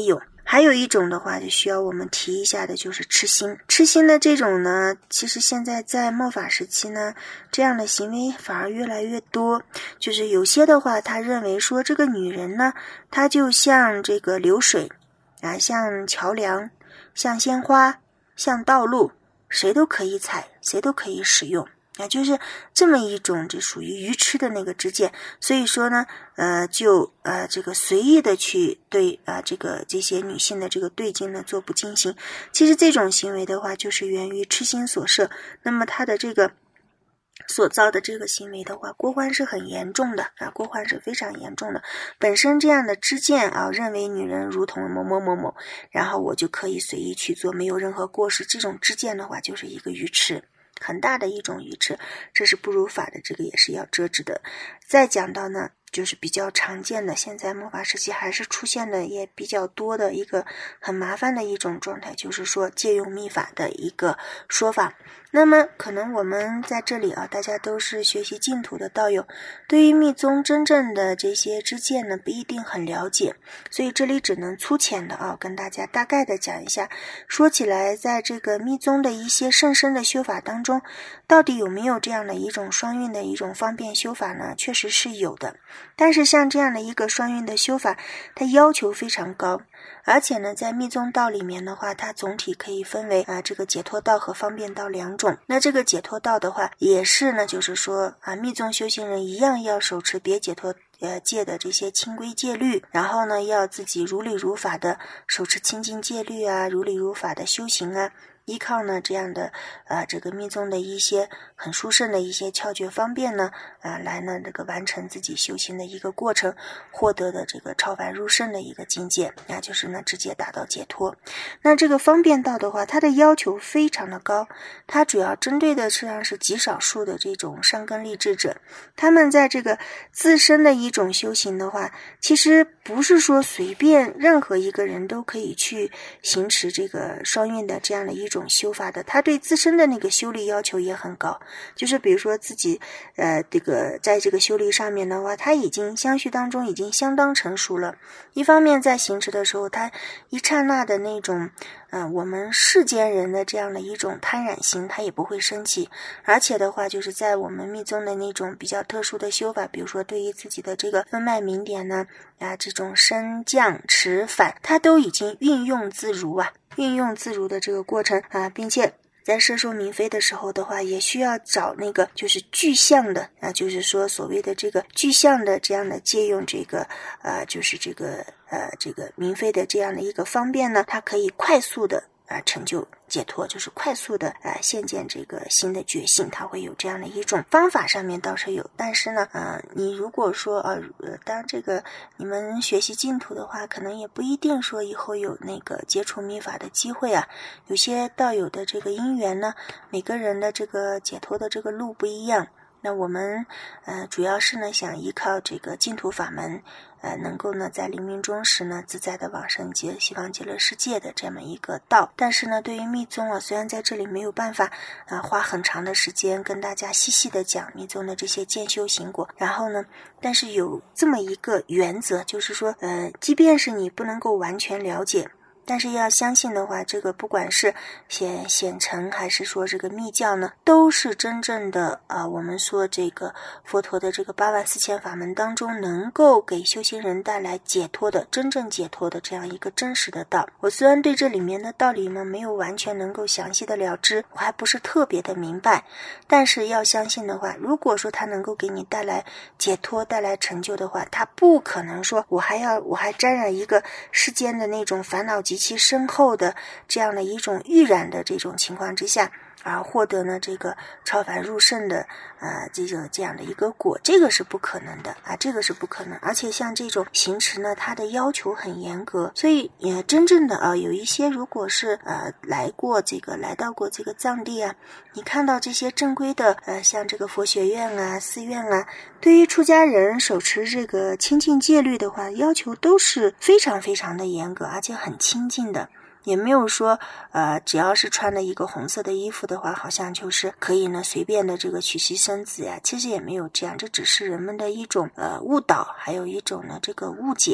还有一种的话就需要我们提一下的就是痴心。痴心的这种呢，其实现在在末法时期呢，这样的行为反而越来越多。就是有些的话他认为说这个女人呢，她就像这个流水啊，像桥梁，像鲜花，像道路，谁都可以踩，谁都可以使用啊，就是这么一种这属于愚痴的那个之见。所以说呢这个随意的去对这些女性的这个对境呢做不尽心。其实这种行为的话就是源于痴心所摄，那么他的这个所造的这个行为的话，过患是很严重的啊，过患是非常严重的。本身这样的知见啊，认为女人如同某某某某，然后我就可以随意去做，没有任何过失，这种知见的话就是一个愚痴，很大的一种愚痴，这是不如法的，这个也是要遮止的。再讲到呢，就是比较常见的，现在末法时期还是出现的也比较多的一个很麻烦的一种状态，就是说借用密法的一个说法。那么可能我们在这里啊，大家都是学习净土的道友，对于密宗真正的这些知见呢不一定很了解，所以这里只能粗浅的啊跟大家大概的讲一下。说起来，在这个密宗的一些甚深的修法当中，到底有没有这样的一种双运的一种方便修法呢？确实是有的，但是像这样的一个双运的修法，它要求非常高，而且呢在密宗道里面的话，它总体可以分为这个解脱道和方便道两种。那这个解脱道的话也是呢，就是说密宗修行人一样要手持别解脱戒的这些清规戒律，然后呢要自己如理如法的手持清净戒律啊，如理如法的修行啊，依靠呢这样的这个密宗的一些很殊胜的一些窍诀方便呢来呢这个完成自己修行的一个过程，获得的这个超凡入圣的一个境界，那就是呢直接达到解脱。那这个方便道的话，它的要求非常的高，它主要针对的实际上是极少数的这种善根立志者，他们在这个自身的一种修行的话，其实不是说随便任何一个人都可以去行持这个双运的这样的一种修法的，他对自身的那个修力要求也很高，就是比如说自己在这个修力上面的话，他已经相续当中已经相当成熟了。一方面在行持的时候，他一刹那的那种我们世间人的这样的一种贪染心他也不会生气，而且的话就是在我们密宗的那种比较特殊的修法，比如说对于自己的这个分脉明点呢这种升降持反，它都已经运用自如的这个过程并且在摄受明妃的时候的话，也需要找那个就是具象的就是说所谓的这个具象的这样的借用这个就是这个明妃的这样的一个方便呢，它可以快速的成就解脱，就是快速的现见这个新的觉性，它会有这样的一种方法上面倒是有。但是呢你如果说当这个你们学习净土的话，可能也不一定说以后有那个接触密法的机会有些道友的这个因缘呢，每个人的这个解脱的这个路不一样，那我们主要是呢想依靠这个净土法门能够呢在临命终时呢自在的往生西方极乐世界的这么一个道。但是呢对于密宗虽然在这里没有办法花很长的时间跟大家细细的讲密宗的这些见修行果，然后呢但是有这么一个原则，就是说即便是你不能够完全了解，但是要相信的话，这个不管是显成还是说这个密教呢，都是真正的我们说这个佛陀的这个84000法门当中能够给修行人带来解脱的，真正解脱的这样一个真实的道。我虽然对这里面的道理呢没有完全能够详细的了知，我还不是特别的明白，但是要相信的话，如果说它能够给你带来解脱带来成就的话，它不可能说我还沾染一个世间的那种烦恼极其深厚的这样的一种预染的这种情况之下而获得呢这个超凡入圣的这样的一个果，这个是不可能的这个是不可能。而且像这种行持呢，它的要求很严格，所以真正的有一些如果是来到过这个藏地你看到这些正规的像这个佛学院寺院对于出家人手持这个清净戒律的话，要求都是非常非常的严格，而且很清净的。也没有说只要是穿了一个红色的衣服的话，好像就是可以呢随便的这个娶妻生子其实也没有这样，这只是人们的一种误导，还有一种呢这个误解。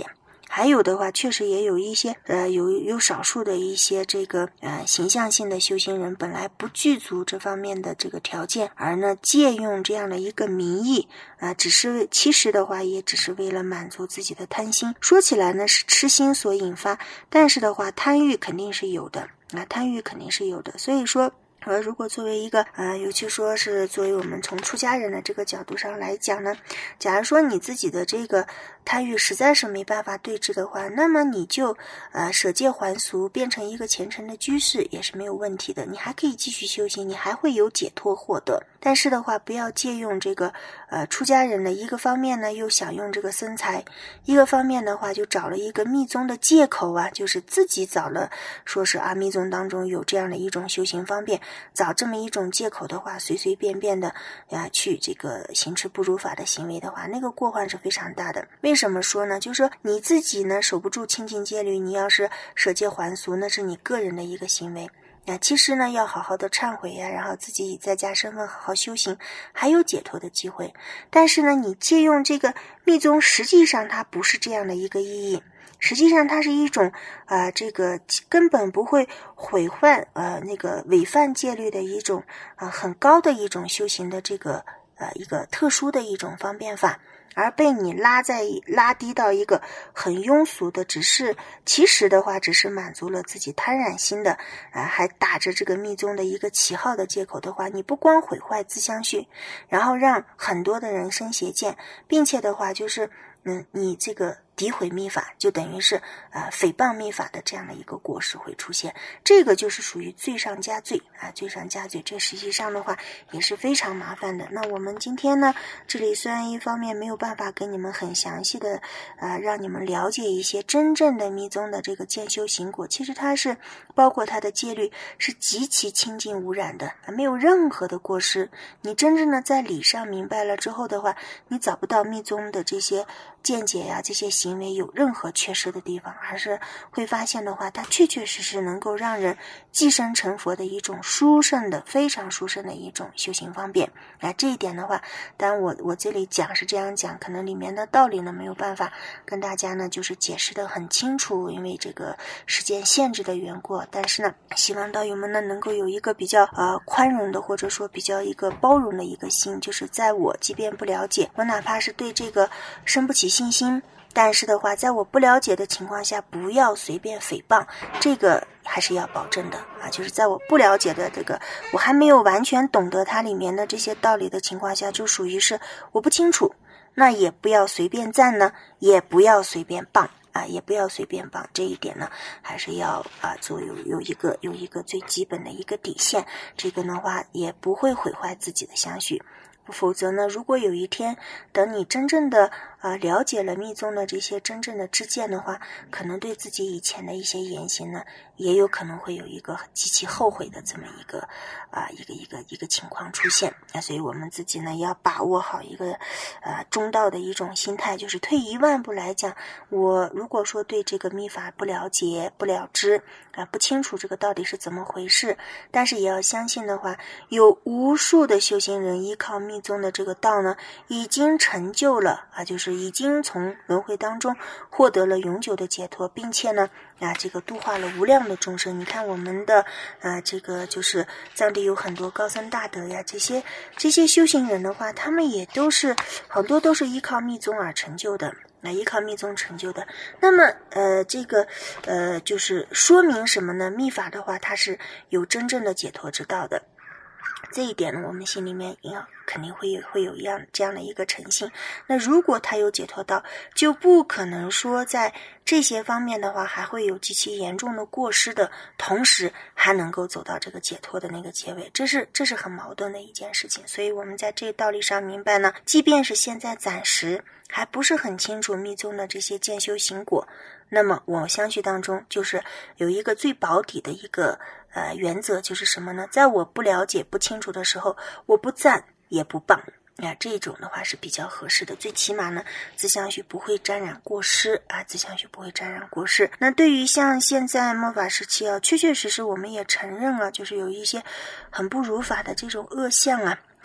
还有的话确实也有一些有少数的一些这个形象性的修行人本来不具足这方面的这个条件，而呢借用这样的一个名义其实的话也只是为了满足自己的贪心。说起来呢是痴心所引发，但是的话贪欲肯定是有的贪欲肯定是有的。所以说如果作为一个尤其说是作为我们从出家人的这个角度上来讲呢，假如说你自己的这个贪欲实在是没办法对治的话，那么你就舍戒还俗，变成一个虔诚的居士也是没有问题的，你还可以继续修行，你还会有解脱获得。但是的话不要借用这个出家人的一个方面呢又想用这个僧财，一个方面的话就找了一个密宗的借口就是自己找了说是密宗当中有这样的一种修行方便，找这么一种借口的话，随随便便的去这个行持不如法的行为的话，那个过患是非常大的。为什么说呢？就是说你自己呢守不住清净戒律，你要是舍戒还俗，那是你个人的一个行为。其实呢要好好的忏悔然后自己以在家身份好好修行，还有解脱的机会。但是呢你借用这个密宗，实际上它不是这样的一个意义，实际上它是一种这个根本不会毁坏那个违犯戒律的一种很高的一种修行的这个一个特殊的一种方便法，而被你拉低到一个很庸俗的，其实的话只是满足了自己贪婪心的还打着这个密宗的一个旗号的借口的话，你不光毁坏自相续，然后让很多的人生邪见，并且的话就是你这个诋毁密法，就等于是诽谤密法的这样的一个果实会出现，这个就是属于罪上加罪罪上加罪，这实际上的话也是非常麻烦的。那我们今天呢，这里虽然一方面没有办法给你们很详细的让你们了解一些真正的密宗的这个见修行果，其实它是包括它的戒律是极其清净无染的没有任何的过失。你真正的在理上明白了之后的话，你找不到密宗的这些见解这些行为有任何缺失的地方，而是会发现的话，它确确实实能够让人寄生成佛的一种殊胜的非常殊胜的一种修行方便这一点的话，当然我这里讲是这样讲，可能里面的道理呢没有办法跟大家呢就是解释得很清楚，因为这个时间限制的缘故，但是呢希望道友们呢能够有一个比较宽容的，或者说比较一个包容的一个心，就是在我即便不了解，我哪怕是对这个生不起信心，但是的话在我不了解的情况下不要随便诽谤，这个还是要保证的就是在我不了解的这个我还没有完全懂得它里面的这些道理的情况下，就属于是我不清楚，那也不要随便赞呢，也不要随便谤也不要随便帮，这一点呢还是要做有一个最基本的一个底线，这个的话也不会毁坏自己的相续。否则呢，如果有一天等你真正的了解了密宗的这些真正的知见的话，可能对自己以前的一些言行呢，也有可能会有一个极其后悔的这么一个一个情况出现所以我们自己呢要把握好一个中道的一种心态，就是退一万步来讲，我如果说对这个密法不了解不了知不清楚这个到底是怎么回事，但是也要相信的话，有无数的修行人依靠密宗的这个道呢，已经成就了就是已经从轮回当中获得了永久的解脱，并且呢这个度化了无量的众生。你看我们的这个就是藏地有很多高僧大德这些修行人的话，他们也都是很多都是依靠密宗而成就的依靠密宗成就的。那么这个就是说明什么呢？密法的话它是有真正的解脱之道的，这一点呢我们心里面肯定会有这样的一个诚信。那如果他有解脱道，就不可能说在这些方面的话还会有极其严重的过失的同时还能够走到这个解脱的那个结尾，这是很矛盾的一件事情。所以我们在这个道理上明白呢，即便是现在暂时还不是很清楚密宗的这些见修行果，那么我相续当中就是有一个最保底的一个原则，就是什么呢？在我不了解不清楚的时候，我不赞也不谤这种的话是比较合适的，最起码呢自相续不会沾染过失自相续不会沾染过失。那对于像现在末法时期确确实实我们也承认就是有一些很不如法的这种恶相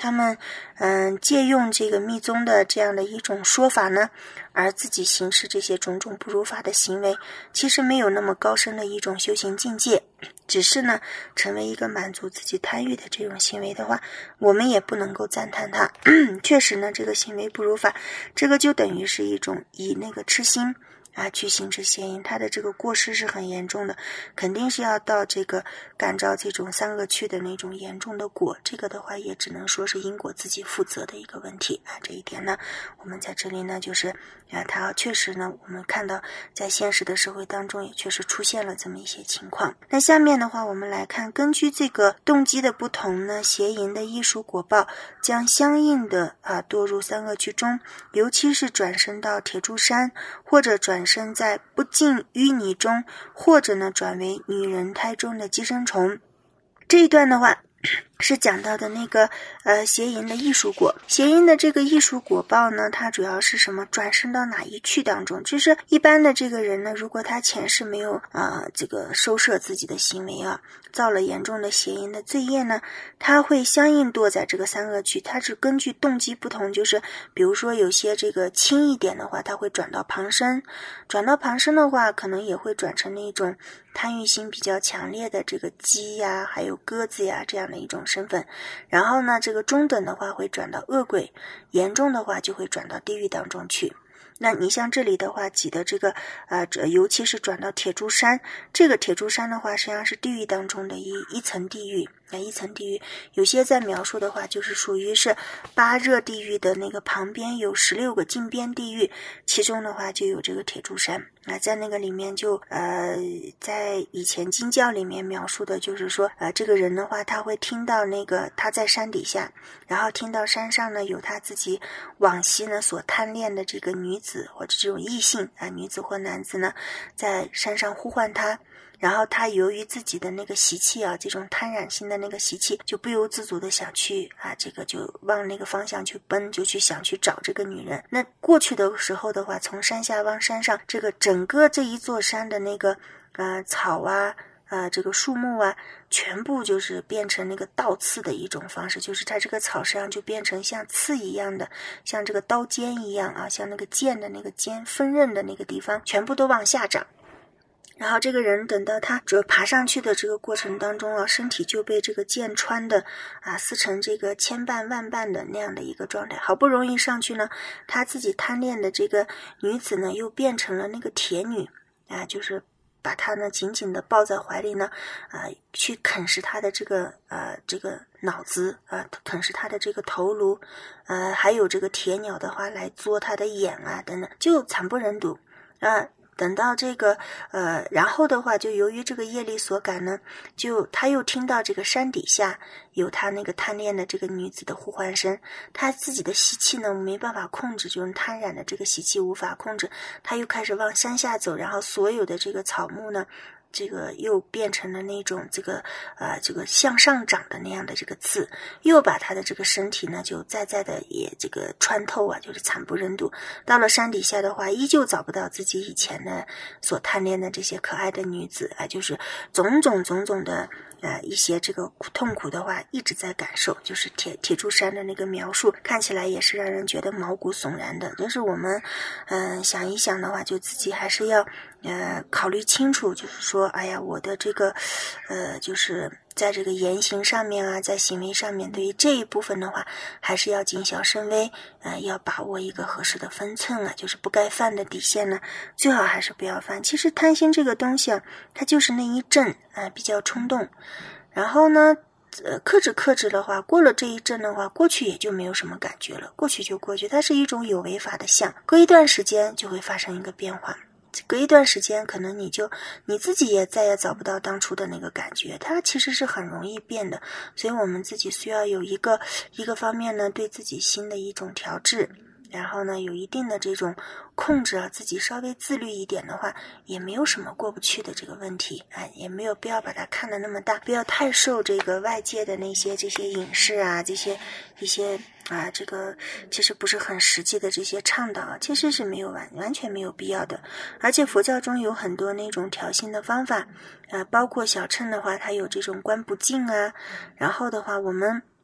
他们借用这个密宗的这样的一种说法呢，而自己行使这些种种不如法的行为，其实没有那么高深的一种修行境界，只是呢成为一个满足自己贪欲的这种行为的话，我们也不能够赞叹它。确实呢，这个行为不如法，这个就等于是一种以那个痴心去行之邪淫，他的这个过失是很严重的，肯定是要到这个感召这种三恶趣的那种严重的果，这个的话也只能说是因果自己负责的一个问题这一点呢，我们在这里呢就是它确实呢，我们看到在现实的社会当中也确实出现了这么一些情况。那下面的话我们来看，根据这个动机的不同呢，邪淫的艺术果报将相应的堕入三恶趣中，尤其是转生到铁柱山，或者转生在不净淤泥中，或者呢转为女人胎中的寄生虫。这一段的话是讲到的那个邪淫的艺术果。邪淫的这个艺术果报呢，它主要是什么？转生到哪一趣当中？就是一般的这个人呢，如果他前世没有这个收摄自己的行为造了严重的邪淫的罪业呢，他会相应堕在这个三恶趣。他是根据动机不同，就是比如说有些这个轻一点的话，他会转到旁生，转到旁生的话，可能也会转成那种贪欲心比较强烈的这个鸡呀，还有鸽子呀这样的一种身份。然后呢，这个中等的话会转到恶鬼，严重的话就会转到地狱当中去。那你像这里的话挤的这个尤其是转到铁柱山，这个铁柱山的话实际上是地狱当中的一层地狱。一层地狱有些在描述的话就是属于是8热地狱的那个旁边有16个近边地狱，其中的话就有这个铁柱山在那个里面就在以前经教里面描述的就是说这个人的话他会听到那个他在山底下，然后听到山上呢有他自己往昔呢所贪恋的这个女子或者这种异性女子或男子呢在山上呼唤他，然后他由于自己的那个习气这种贪染心的那个习气，就不由自主的想去这个就往那个方向去奔，就去想去找这个女人。那过去的时候的话，从山下往山上，这个整个这一座山的那个草这个树木全部就是变成那个倒刺的一种方式，就是它这个草实际上就变成像刺一样的，像这个刀尖一样像那个剑的那个尖锋刃的那个地方全部都往下长。然后这个人等到他爬上去的这个过程当中身体就被这个剑穿的撕成这个千瓣万瓣的那样的一个状态。好不容易上去呢，他自己贪恋的这个女子呢又变成了那个铁女就是把他呢紧紧的抱在怀里呢去啃食他的这个脑子啃食他的这个头颅还有这个铁鸟的话来嘬他的眼等等，就惨不忍睹等到这个然后的话就由于这个业力所感呢，就他又听到这个山底下有他那个贪恋的这个女子的呼唤声，他自己的习气呢没办法控制，就是贪染的这个习气无法控制，他又开始往山下走，然后所有的这个草木呢这个又变成了那种这个向上长的那样的这个刺，又把他的这个身体呢就再的也这个穿透就是惨不忍睹。到了山底下的话，依旧找不到自己以前的所贪恋的这些可爱的女子就是种种的一些这个痛苦的话一直在感受，就是铁柱山的那个描述看起来也是让人觉得毛骨悚然的。就是我们想一想的话，就自己还是要考虑清楚，就是说哎呀我的这个就是在这个言行上面在行为上面，对于这一部分的话还是要谨小慎微要把握一个合适的分寸就是不该犯的底线呢最好还是不要犯。其实贪心这个东西它就是那一阵比较冲动，然后呢克制的话，过了这一阵的话，过去也就没有什么感觉了，过去就过去，它是一种有为法的相，隔一段时间就会发生一个变化，隔一段时间可能你自己也再也找不到当初的那个感觉，它其实是很容易变的。所以我们自己需要有一个方面呢对自己心的一种调制，然后呢有一定的这种控制自己稍微自律一点的话，也没有什么过不去的这个问题也没有必要把它看得那么大，不要太受这个外界的那些这些影视这些一些这个其实不是很实际的这些倡导其实是没有完全没有必要的。而且佛教中有很多那种调心的方法包括小乘的话它有这种观不净然后的话我们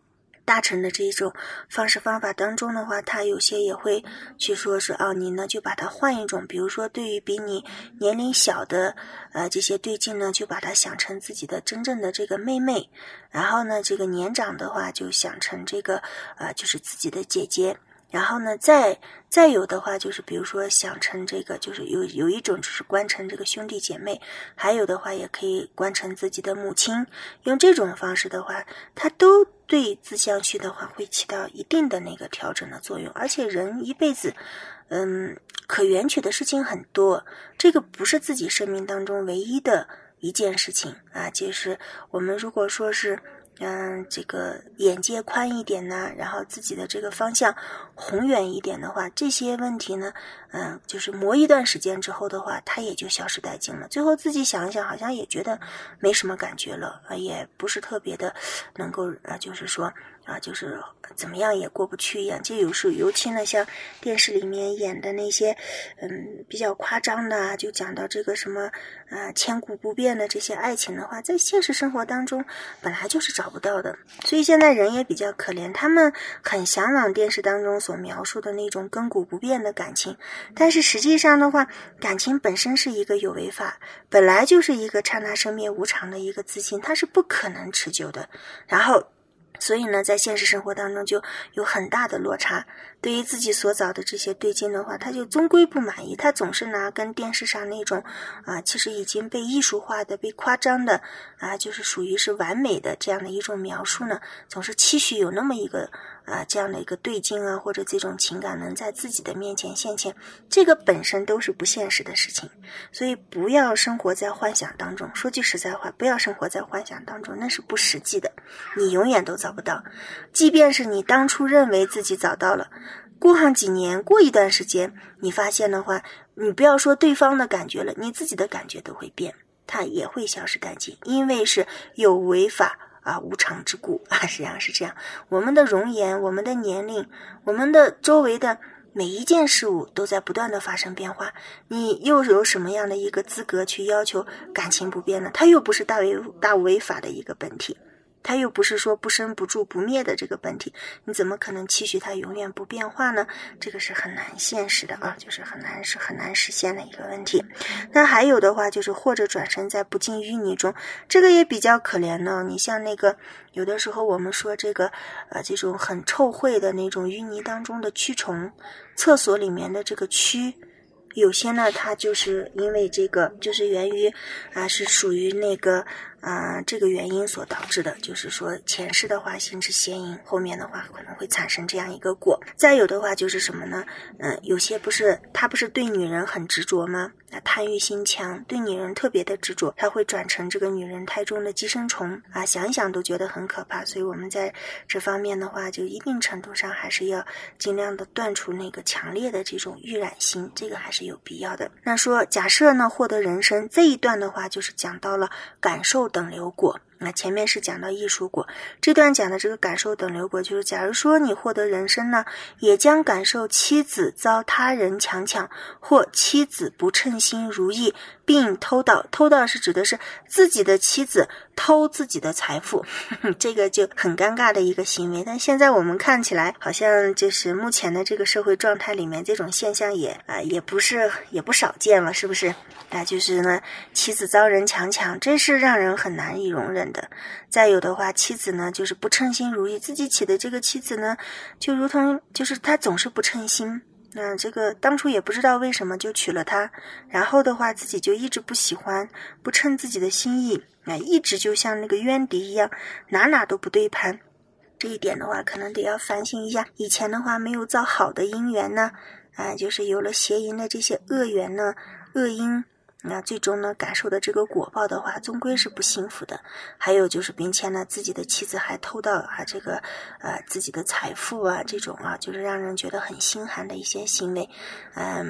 大臣的这种方式方法当中的话，他有些也会去说是你呢就把它换一种，比如说对于比你年龄小的这些对镜呢，就把它想成自己的真正的这个妹妹，然后呢这个年长的话就想成这个就是自己的姐姐。然后呢，再有的话就是比如说想成这个，就是有一种就是观成这个兄弟姐妹，还有的话也可以观成自己的母亲。用这种方式的话，它都对自相续的话会起到一定的那个调整的作用。而且人一辈子可缘取的事情很多，这个不是自己生命当中唯一的一件事情啊。就是我们如果说是这个眼界宽一点呢，然后自己的这个方向宏远一点的话，这些问题呢就是磨一段时间之后的话，它也就消失殆尽了。最后自己想一想，好像也觉得没什么感觉了也不是特别的能够就是说就是怎么样也过不去一样。就有时候尤其呢像电视里面演的那些比较夸张的就讲到这个什么千古不变的这些爱情的话，在现实生活当中本来就是找不到的。所以现在人也比较可怜，他们很向往电视当中所描述的那种亘古不变的感情，但是实际上的话，感情本身是一个有为法，本来就是一个刹那生灭无常的一个自性，它是不可能持久的。然后所以呢，在现实生活当中就有很大的落差。对于自己所找的这些对境的话，他就终归不满意，他总是拿跟电视上那种其实已经被艺术化的、被夸张的就是属于是完美的这样的一种描述呢，总是期许有那么一个这样的一个对境或者这种情感能在自己的面前现前，这个本身都是不现实的事情。所以不要生活在幻想当中，说句实在话，不要生活在幻想当中，那是不实际的，你永远都找不到。即便是你当初认为自己找到了，过上几年，过一段时间，你发现的话，你不要说对方的感觉了，你自己的感觉都会变，它也会消失殆尽，因为是有为法无常之故实际上是这样。我们的容颜，我们的年龄，我们的周围的每一件事物都在不断的发生变化，你又有什么样的一个资格去要求感情不变呢？它又不是大无为法的一个本体，它又不是说不生不住不灭的这个本体，你怎么可能期许它永远不变化呢？这个是很难现实的就是很难实现的一个问题。那还有的话就是或者转身在不尽淤泥中，这个也比较可怜呢。你像那个有的时候我们说这个这种很臭秽的那种淤泥当中的蛆虫，厕所里面的这个蛆，有些呢它就是因为这个就是源于是属于那个这个原因所导致的，就是说前世的话心之邪淫，后面的话可能会产生这样一个果。再有的话就是什么呢有些他不是对女人很执着吗？贪欲心强，对女人特别的执着，他会转成这个女人胎中的寄生虫想一想都觉得很可怕。所以我们在这方面的话，就一定程度上还是要尽量的断除那个强烈的这种欲染心，这个还是有必要的。那说假设呢获得人生这一段的话，就是讲到了感受等流果。那前面是讲到艺术果，这段讲的这个感受等流果，就是假如说你获得人生呢，也将感受妻子遭他人强抢，或妻子不称心如意，并偷盗是指的是自己的妻子偷自己的财富这个就很尴尬的一个行为。但现在我们看起来好像就是目前的这个社会状态里面，这种现象也不少见了，是不是就是呢妻子遭人强抢，这是让人很难以容忍的。再有的话，妻子呢就是不称心如意，自己娶的这个妻子呢就如同就是她总是不称心，那这个当初也不知道为什么就娶了她，然后的话自己就一直不喜欢，不称自己的心意一直就像那个冤敌一样，哪都不对盘。这一点的话可能得要反省一下，以前的话没有造好的因缘呢就是有了邪淫的这些恶缘呢恶因，那最终呢感受的这个果报的话终归是不幸福的。还有就是并且呢自己的妻子还偷盗这个自己的财富这种就是让人觉得很心寒的一些行为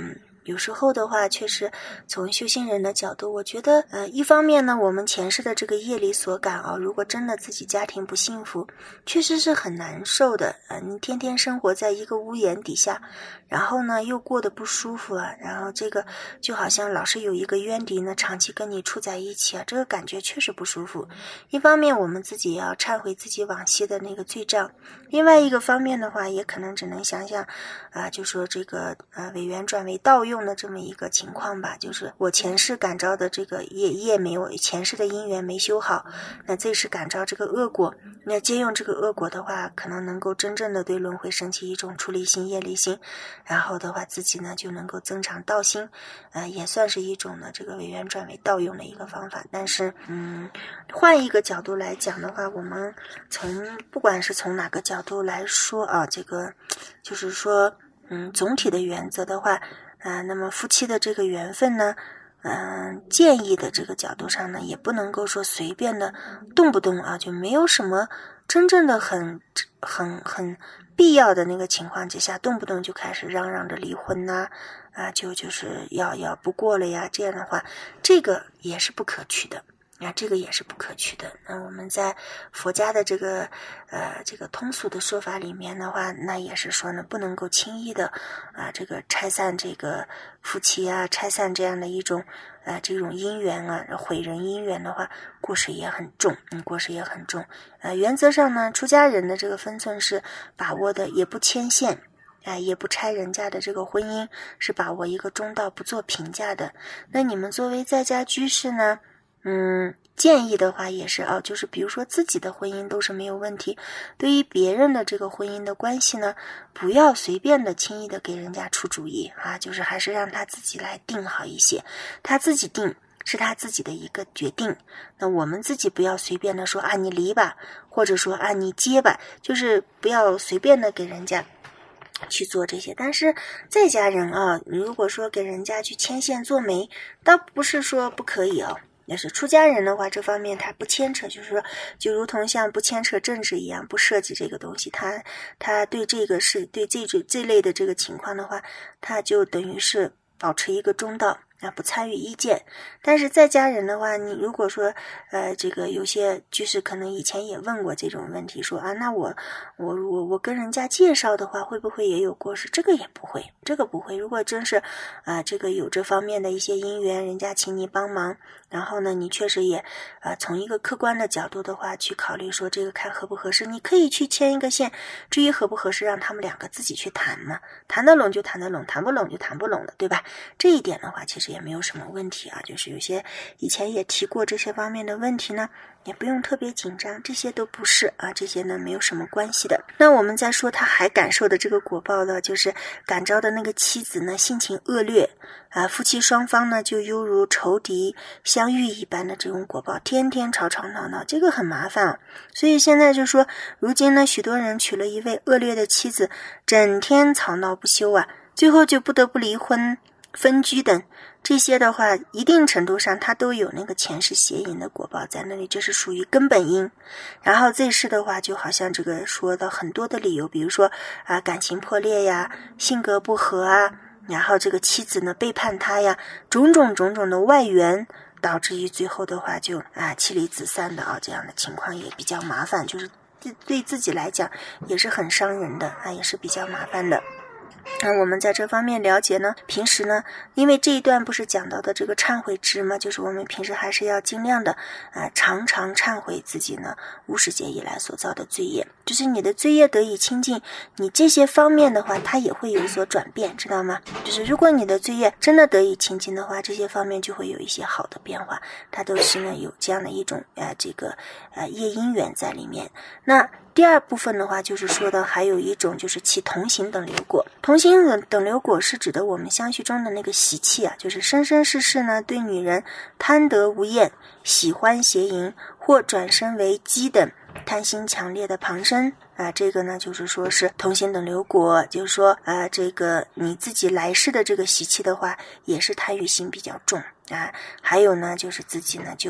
有时候的话，确实从修行人的角度，我觉得一方面呢，我们前世的这个业力所感啊，如果真的自己家庭不幸福，确实是很难受的你天天生活在一个屋檐底下，然后呢又过得不舒服然后这个就好像老是有一个冤敌呢长期跟你处在一起这个感觉确实不舒服。一方面我们自己要忏悔自己往昔的那个罪障，另外一个方面的话，也可能只能想想就说这个为缘转为盗用的这么一个情况吧，就是我前世感召的这个业没有，前世的因缘没修好，那这世感召这个恶果，那借用这个恶果的话，可能能够真正的对轮回升起一种出离心、业力心，然后的话自己呢就能够增长道心，也算是一种呢这个为缘转为盗用的一个方法。但是换一个角度来讲的话，我们不管是从哪个角度来说这个就是说总体的原则的话那么夫妻的这个缘分呢建议的这个角度上呢，也不能够说随便的动不动就没有什么真正的很必要的那个情况之下，动不动就开始嚷嚷着离婚就是要不过了呀，这样的话这个也是不可取的这个也是不可取的。那我们在佛家的这个通俗的说法里面的话，那也是说呢，不能够轻易的这个拆散这个夫妻拆散这样的一种这种姻缘毁人姻缘的话，过失也很重，原则上呢，出家人的这个分寸是把握的，也不牵线也不拆人家的这个婚姻，是把握一个中道，不做评价的。那你们作为在家居士呢建议的话也是就是比如说自己的婚姻都是没有问题，对于别人的这个婚姻的关系呢，不要随便的轻易的给人家出主意就是还是让他自己来定好一些，他自己定是他自己的一个决定。那我们自己不要随便的说你离吧，或者说你结吧，就是不要随便的给人家去做这些。但是在家人你如果说给人家去牵线做媒，倒不是说不可以也是出家人的话，这方面他不牵扯，就是说就如同像不牵扯政治一样，不涉及这个东西，他对这个是对这类的这个情况的话，他就等于是保持一个中道不参与意见。但是在家人的话，你如果说这个有些就是可能以前也问过这种问题，说那我跟人家介绍的话，会不会也有过失？这个也不会，这个不会。如果真是这个有这方面的一些因缘，人家请你帮忙，然后呢你确实也从一个客观的角度的话去考虑说这个看合不合适，你可以去牵一个线，至于合不合适让他们两个自己去谈嘛，谈得拢就谈得拢，谈不拢就谈不拢了，对吧？这一点的话其实也没有什么问题就是有些以前也提过这些方面的问题呢，也不用特别紧张，这些都不是这些呢没有什么关系的。那我们再说他还感受的这个果报呢，就是感召的那个妻子呢性情恶劣夫妻双方呢就犹如仇敌相遇一般的这种果报，天天吵吵闹闹，这个很麻烦所以现在就说如今呢许多人娶了一位恶劣的妻子，整天吵闹不休最后就不得不离婚分居等，这些的话一定程度上它都有那个前世邪淫的果报在那里，这是属于根本因。然后这世的话就好像这个说的很多的理由，比如说感情破裂呀，性格不合然后这个妻子呢背叛他呀，种种的外缘，导致于最后的话就妻离子散的这样的情况也比较麻烦，就是对自己来讲也是很伤人的也是比较麻烦的。那我们在这方面了解呢，平时呢因为这一段不是讲到的这个忏悔之嘛，就是我们平时还是要尽量的常常忏悔自己呢无始劫以来所造的罪业，就是你的罪业得以清净，你这些方面的话它也会有所转变，知道吗？就是如果你的罪业真的得以清净的话，这些方面就会有一些好的变化，它都是呢有这样的一种这个业因缘在里面。那第二部分的话就是说的还有一种就是其同行等流果。同行等流果是指的我们相续中的那个习气就是生生世世呢对女人贪得无厌，喜欢邪淫，或转身为鸡等贪心强烈的旁生这个呢就是说是同行等流果，就是说这个你自己来世的这个习气的话也是贪欲心比较重还有呢就是自己呢就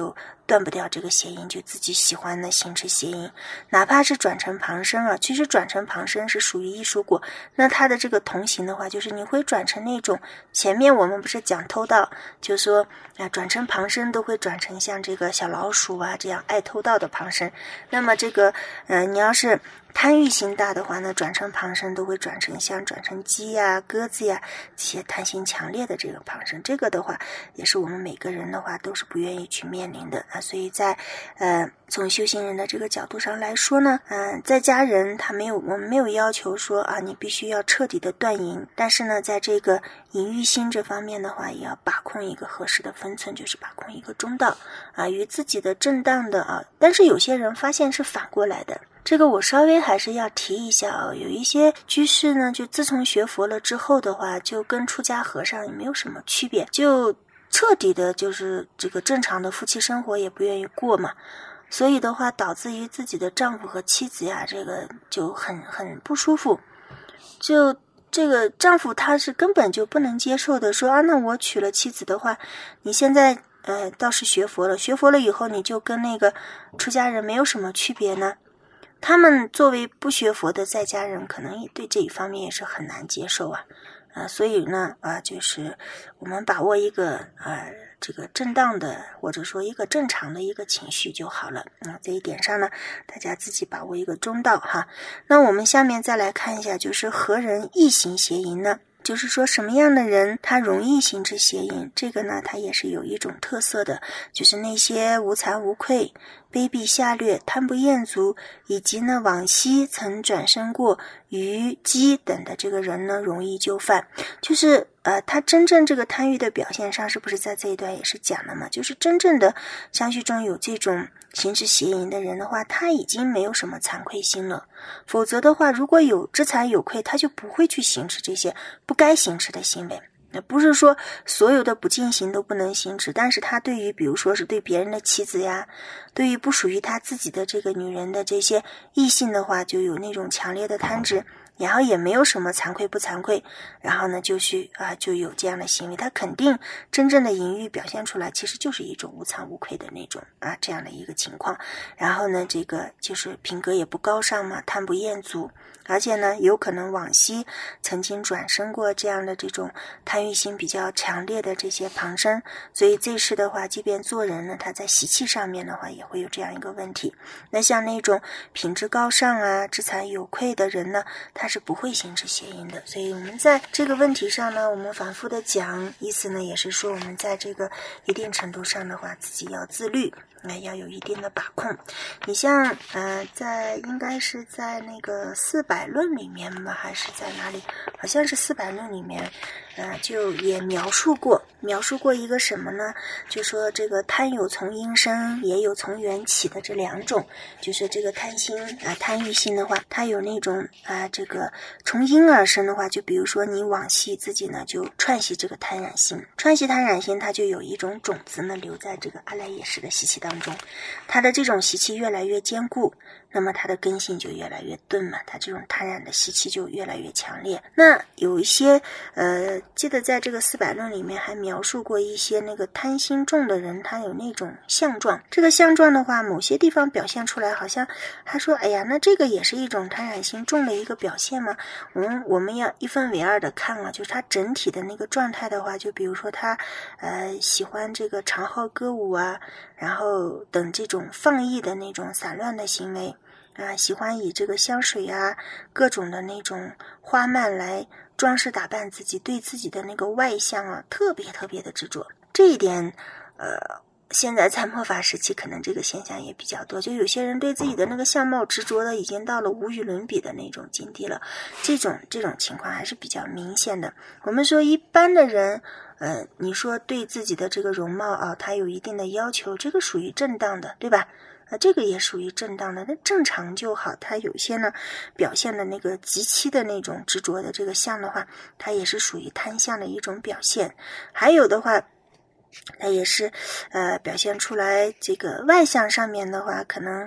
断不掉这个邪淫，就自己喜欢的行持邪淫，哪怕是转成旁生啊，其实转成旁生是属于异熟果，那它的这个同行的话，就是你会转成那种前面我们不是讲偷盗，就是说转成旁生都会转成像这个小老鼠啊这样爱偷盗的旁生，那么这个你要是贪欲心大的话呢，转成旁生都会转成像转成鸡呀、鸽子呀这些贪心强烈的这个旁生，这个的话也是我们每个人的话都是不愿意去面临的啊。所以在从修行人的这个角度上来说呢，在家人我们没有要求说啊你必须要彻底的断淫，但是呢在这个淫欲心这方面的话，也要把控一个合适的分寸，就是把控一个中道啊，与自己的正当的啊，但是有些人发现是反过来的。这个我稍微还是要提一下啊，有一些居士呢，就自从学佛了之后的话，就跟出家和尚也没有什么区别，就彻底的就是这个正常的夫妻生活也不愿意过嘛，所以的话导致于自己的丈夫和妻子呀，这个就很不舒服，就这个丈夫他是根本就不能接受的，说啊，那我娶了妻子的话，你现在倒是学佛了，学佛了以后你就跟那个出家人没有什么区别呢？他们作为不学佛的在家人，可能也对这一方面也是很难接受啊，所以呢就是我们把握一个这个正当的或者说一个正常的一个情绪就好了。这一点上呢，大家自己把握一个中道哈。那我们下面再来看一下，就是何人易行邪淫呢？就是说什么样的人他容易行持邪淫，这个呢他也是有一种特色的，就是那些无惭无愧、卑鄙下劣、贪不厌足，以及呢往昔曾转生过鱼鸡等的这个人呢，容易就犯。就是他真正这个贪欲的表现上，是不是在这一段也是讲了嘛？就是真正的相续中有这种行持邪淫的人的话，他已经没有什么惭愧心了，否则的话，如果有知惭有愧，他就不会去行持这些不该行持的行为。不是说所有的不净行都不能行持，但是他对于比如说是对别人的妻子呀，对于不属于他自己的这个女人的这些异性的话，就有那种强烈的贪执，然后也没有什么惭愧不惭愧，然后呢就有这样的行为，他肯定真正的淫欲表现出来其实就是一种无惭无愧的那种这样的一个情况。然后呢这个就是品格也不高尚嘛，贪不厌足，而且呢有可能往昔曾经转生过这样的这种贪欲心比较强烈的这些旁生，所以这世的话即便做人呢，他在习气上面的话也会有这样一个问题。那像那种品质高尚知惭有愧的人呢，他是不会行持邪淫的。所以我们在这个问题上呢，我们反复的讲，意思呢也是说我们在这个一定程度上的话，自己要自律，要有一定的把控。你像应该是在那个400论里面吧，还是在哪里？好像是400论里面就也描述过一个什么呢？就说这个贪有从因生，也有从缘起的这两种，就是这个贪心贪欲心的话，它有那种这个从因而生的话，就比如说你往昔自己呢就串习这个贪染心，它就有一种种子呢留在这个阿赖耶识的习气当中，它的这种习气越来越坚固，那么它的根性就越来越钝嘛，它这种贪染的习气就越来越强烈。那有一些记得在这个400论里面还描述过一些那个贪心重的人，他有那种相状，这个相状的话某些地方表现出来，好像他说哎呀，那这个也是一种贪染心重的一个表现吗？我们要一分为二的看就是他整体的那个状态的话，就比如说他喜欢这个长号歌舞然后等这种放逸的那种散乱的行为喜欢以这个香水各种的那种花蔓来装饰打扮自己，对自己的那个外相特别特别的执着。这一点现在在末法时期可能这个现象也比较多，就有些人对自己的那个相貌执着的已经到了无与伦比的那种境地了，这种情况还是比较明显的。我们说一般的人你说对自己的这个容貌他有一定的要求，这个属于正当的，对吧？这个也属于正当的，那正常就好。他有些呢表现的那个极其的那种执着的这个相的话，它也是属于贪相的一种表现。还有的话它也是表现出来这个外相上面的话，可能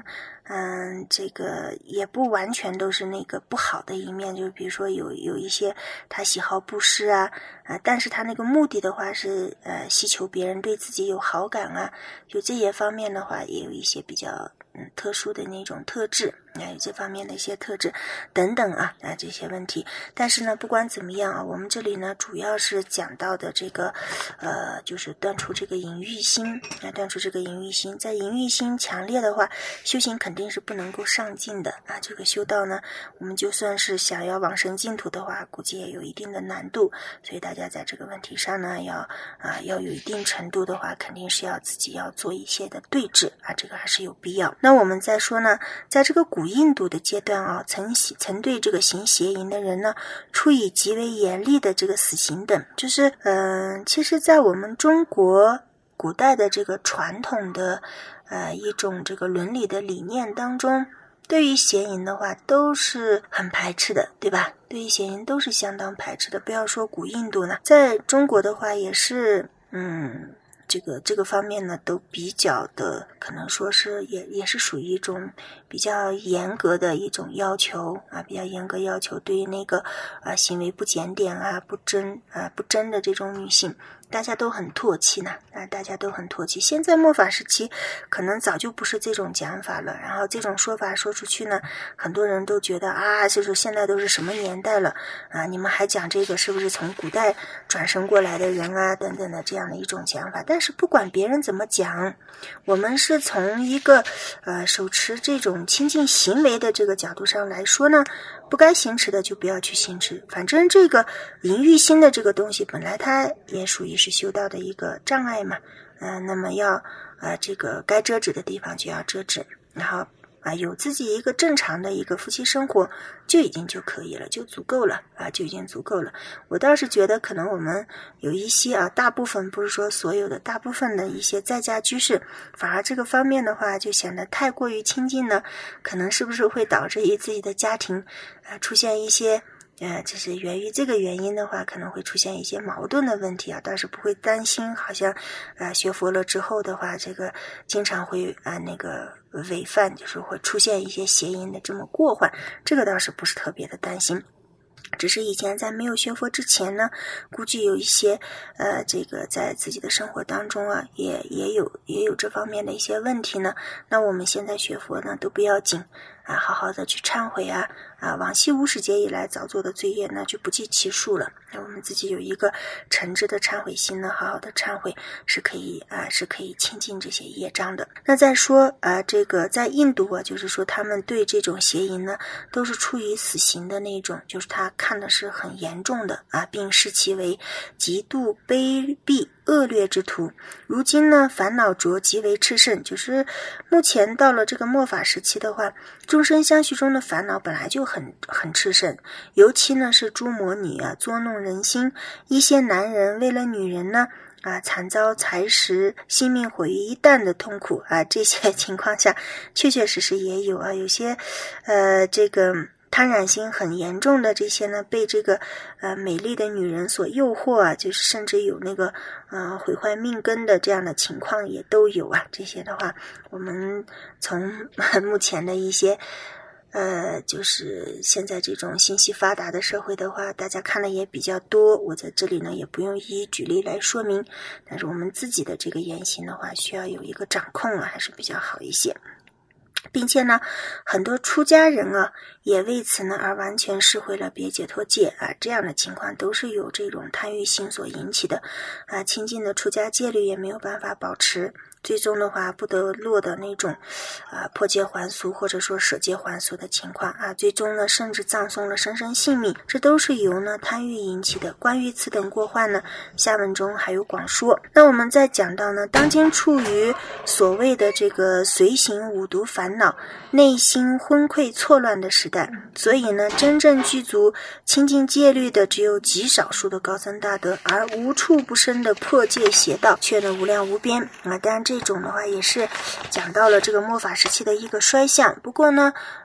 这个也不完全都是那个不好的一面，就是比如说有一些他喜好布施啊，但是他那个目的的话是希求别人对自己有好感啊，就这些方面的话也有一些比较特殊的那种特质，有这方面的一些特质等等啊这些问题。但是呢不管怎么样啊，我们这里呢主要是讲到的这个就是断除这个淫欲心，断除这个淫欲心。在淫欲心强烈的话，修行肯定是不能够上进的啊。这个修道呢，我们就算是想要往生净土的话，估计也有一定的难度。所以大家在这个问题上呢，要有一定程度的话，肯定是要自己要做一些的对治啊，这个还是有必要。那我们再说呢，在这个古印度的阶段啊，曾对这个行邪淫的人呢，处以极为严厉的这个死刑等。就是其实在我们中国古代的这个传统的一种这个伦理的理念当中，对于邪淫的话都是很排斥的，对吧？对于邪淫都是相当排斥的。不要说古印度呢，在中国的话也是这个方面呢都比较的，可能说是也是属于一种比较严格的一种要求啊，比较严格要求对于那个行为不检点不贞的这种女性，大家都很唾弃呢大家都很唾弃。现在末法时期可能早就不是这种讲法了，然后这种说法说出去呢，很多人都觉得就是现在都是什么年代了你们还讲这个是不是从古代转生过来的人等等的这样的一种讲法。但是不管别人怎么讲，我们是从一个手持这种清净行为的这个角度上来说呢，不该行持的就不要去行持。反正这个淫欲心的这个东西本来它也属于是修道的一个障碍嘛，那么要这个该遮止的地方就要遮止，然后有自己一个正常的一个夫妻生活就已经就可以了，就足够了就已经足够了。我倒是觉得可能我们有一些大部分，不是说所有的，大部分的一些在家居士，反而这个方面的话就显得太过于亲近呢，可能是不是会导致于自己的家庭出现一些就是源于这个原因的话，可能会出现一些矛盾的问题倒是不会担心好像学佛了之后的话，这个经常会那个违犯，就是会出现一些邪淫的这么过患，这个倒是不是特别的担心。只是以前在没有学佛之前呢，估计有一些这个在自己的生活当中也有这方面的一些问题呢。那我们现在学佛呢都不要紧好好的去忏悔往昔无始劫以来早做的罪业那就不计其数了。那我们自己有一个诚挚的忏悔心呢，好好的忏悔是可以清净这些业障的。那再说这个在印度就是说他们对这种邪淫呢都是处以死刑的那种，就是他看的是很严重的并视其为极度卑鄙恶劣之徒。如今呢烦恼浊极为炽盛，就是目前到了这个末法时期的话，众生相续中的烦恼本来就很炽盛，尤其呢是诸魔女捉弄人心，一些男人为了女人呢惨遭财食性命毁于一旦的痛苦这些情况下确确实实也有有些这个贪染心很严重的这些呢，被这个美丽的女人所诱惑就是甚至有那个毁坏命根的这样的情况也都有这些的话，我们从目前的一些就是现在这种信息发达的社会的话，大家看的也比较多，我在这里呢也不用一一举例来说明，但是我们自己的这个言行的话需要有一个掌控还是比较好一些。并且呢很多出家人也为此呢而完全释回了别解脱戒这样的情况都是有这种贪欲心所引起的清净的出家戒律也没有办法保持，最终的话不得落的那种破戒还俗或者说舍戒还俗的情况最终呢甚至葬送了生生性命，这都是由呢贪欲引起的。关于此等过患呢，下文中还有广说。那我们再讲到呢，当今处于所谓的这个随行五毒烦恼，内心昏聩错乱的时代，所以呢真正具足清净戒律的只有极少数的高僧大德，而无处不生的破戒邪道却呢无量无边当然这种的话也是讲到了这个末法时期的一个衰相。不过呢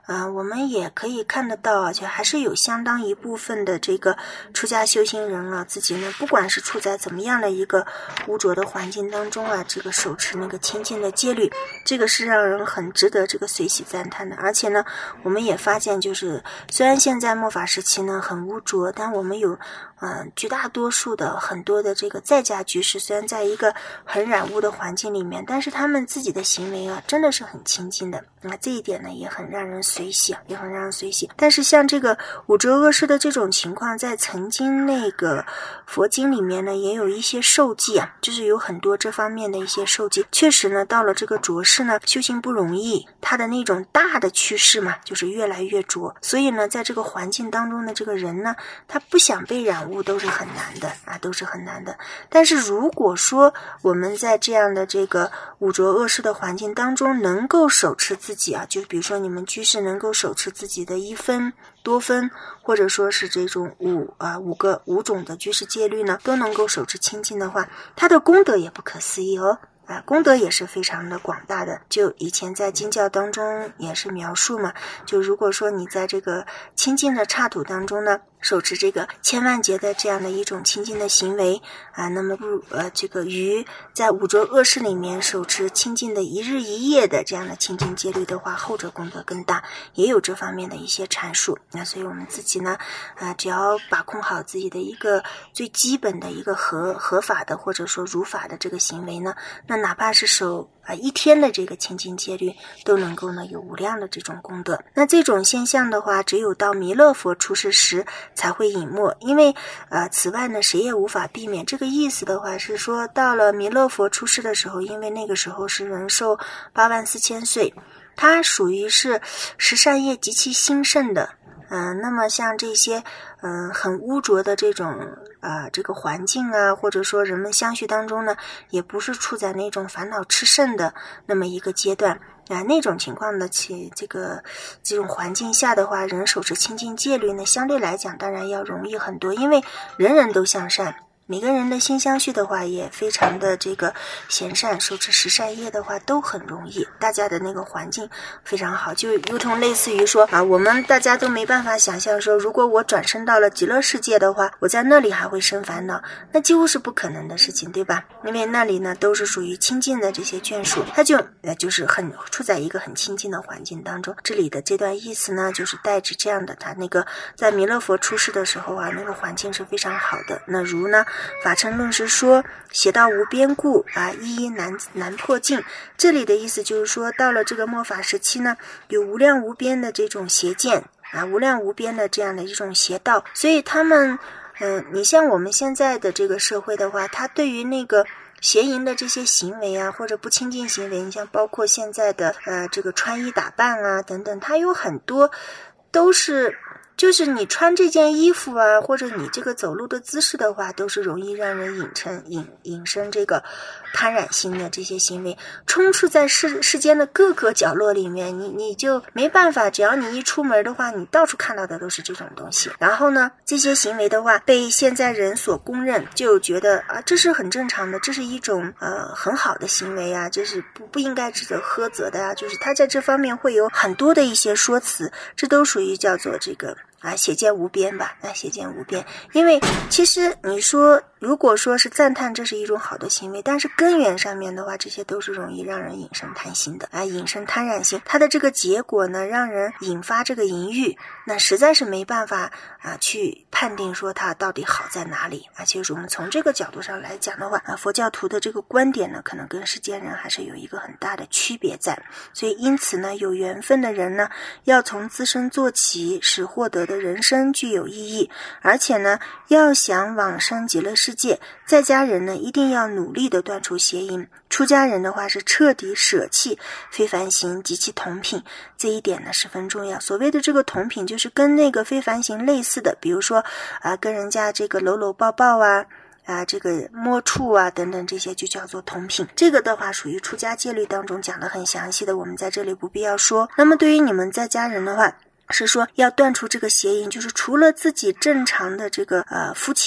我们也可以看得到啊，就还是有相当一部分的这个出家修行人啊，自己呢不管是处在怎么样的一个污浊的环境当中啊，这个手持那个清净的戒律，这个是让人很值得这个随喜赞叹的。而且呢，我们也发现，就是虽然现在末法时期呢很污浊，但我们有绝大多数的很多的这个在家居士，虽然在一个很染污的环境里面，但是他们自己的行为啊真的是很清净的。那这一点呢也很让人随喜啊，也很让人随喜。但是像这个五浊恶世的这种情况，在曾经那个佛经里面呢也有一些受记啊，就是有很多这方面的一些受记。确实呢，到了这个浊世呢，修行不容易，它的那种大的趋势嘛，就是越来越浊。所以呢，在这个环境当中的这个人呢，他不想被染污都是很难的啊，都是很难的。但是如果说我们在这样的这个五浊恶世的环境当中能够手持自己啊，就比如说你们居士能够手持自己的一分多分，或者说是这种五种的居士戒律呢，都能够手持清净的话，他的功德也不可思议哦。功德也是非常的广大的。就以前在经教当中也是描述嘛，就如果说你在这个清净的刹土当中呢，手持这个千万劫的这样的一种清净的行为啊，那么这个于在五浊恶世里面手持清净的一日一夜的这样的清净戒律的话，后者功德更大，也有这方面的一些阐述。那所以我们自己呢只要把控好自己的一个最基本的一个合法的或者说如法的这个行为呢，那哪怕是守一天的这个清净戒律，都能够呢有无量的这种功德。那这种现象的话，只有到弥勒佛出世时才会隐没，因为此外呢谁也无法避免。这个意思的话是说，到了弥勒佛出世的时候，因为那个时候是人寿84000岁，它属于是十善业极其兴盛的。那么像这些很污浊的这种这个环境啊，或者说人们相续当中呢，也不是处在那种烦恼炽盛的那么一个阶段那种情况的这种环境下的话，人手持清净戒律呢，相对来讲当然要容易很多，因为人人都向善，每个人的心相续的话也非常的这个贤善，手持十善业的话都很容易，大家的那个环境非常好，就如同类似于说我们大家都没办法想象说，如果我转生到了极乐世界的话，我在那里还会生烦恼，那几乎是不可能的事情，对吧？因为那里呢都是属于清净的这些眷属，它就是很处在一个很清净的环境当中。这里的这段意思呢，就是带着这样的，他那个在弥勒佛出世的时候那个环境是非常好的。那如呢法称论师说，邪道无边故一一难破尽。这里的意思就是说，到了这个末法时期呢，有无量无边的这种邪见无量无边的这样的一种邪道，所以他们你像我们现在的这个社会的话，他对于那个邪淫的这些行为或者不清净行为，你像包括现在的这个穿衣打扮等等，它有很多都是就是你穿这件衣服或者你这个走路的姿势的话，都是容易让人引生这个贪染心的这些行为，充斥在世间的各个角落里面，你就没办法，只要你一出门的话，你到处看到的都是这种东西。然后呢，这些行为的话被现在人所公认，就觉得这是很正常的，这是一种很好的行为这是不应该值得苛责的就是他在这方面会有很多的一些说辞，这都属于叫做这个邪见无边吧，邪见无边。因为其实你说如果说是赞叹这是一种好的行为，但是根源上面的话，这些都是容易让人引生贪心的引生贪染心，它的这个结果呢，让人引发这个淫欲，那实在是没办法去判定说它到底好在哪里其实我们从这个角度上来讲的话佛教徒的这个观点呢，可能跟世间人还是有一个很大的区别在。所以因此呢，有缘分的人呢，要从自身做起，使获得的人生具有意义。而且呢，要想往生极乐世界，在家人呢一定要努力的断除邪淫，出家人的话是彻底舍弃非凡行及其同品，这一点呢十分重要。所谓的这个同品，就是跟那个非凡行类似的，比如说跟人家这个搂搂抱抱这个摸触等等，这些就叫做同品。这个的话属于出家戒律当中讲得很详细的，我们在这里不必要说。那么对于你们在家人的话，是说要断除这个邪淫，就是除了自己正常的这个夫妻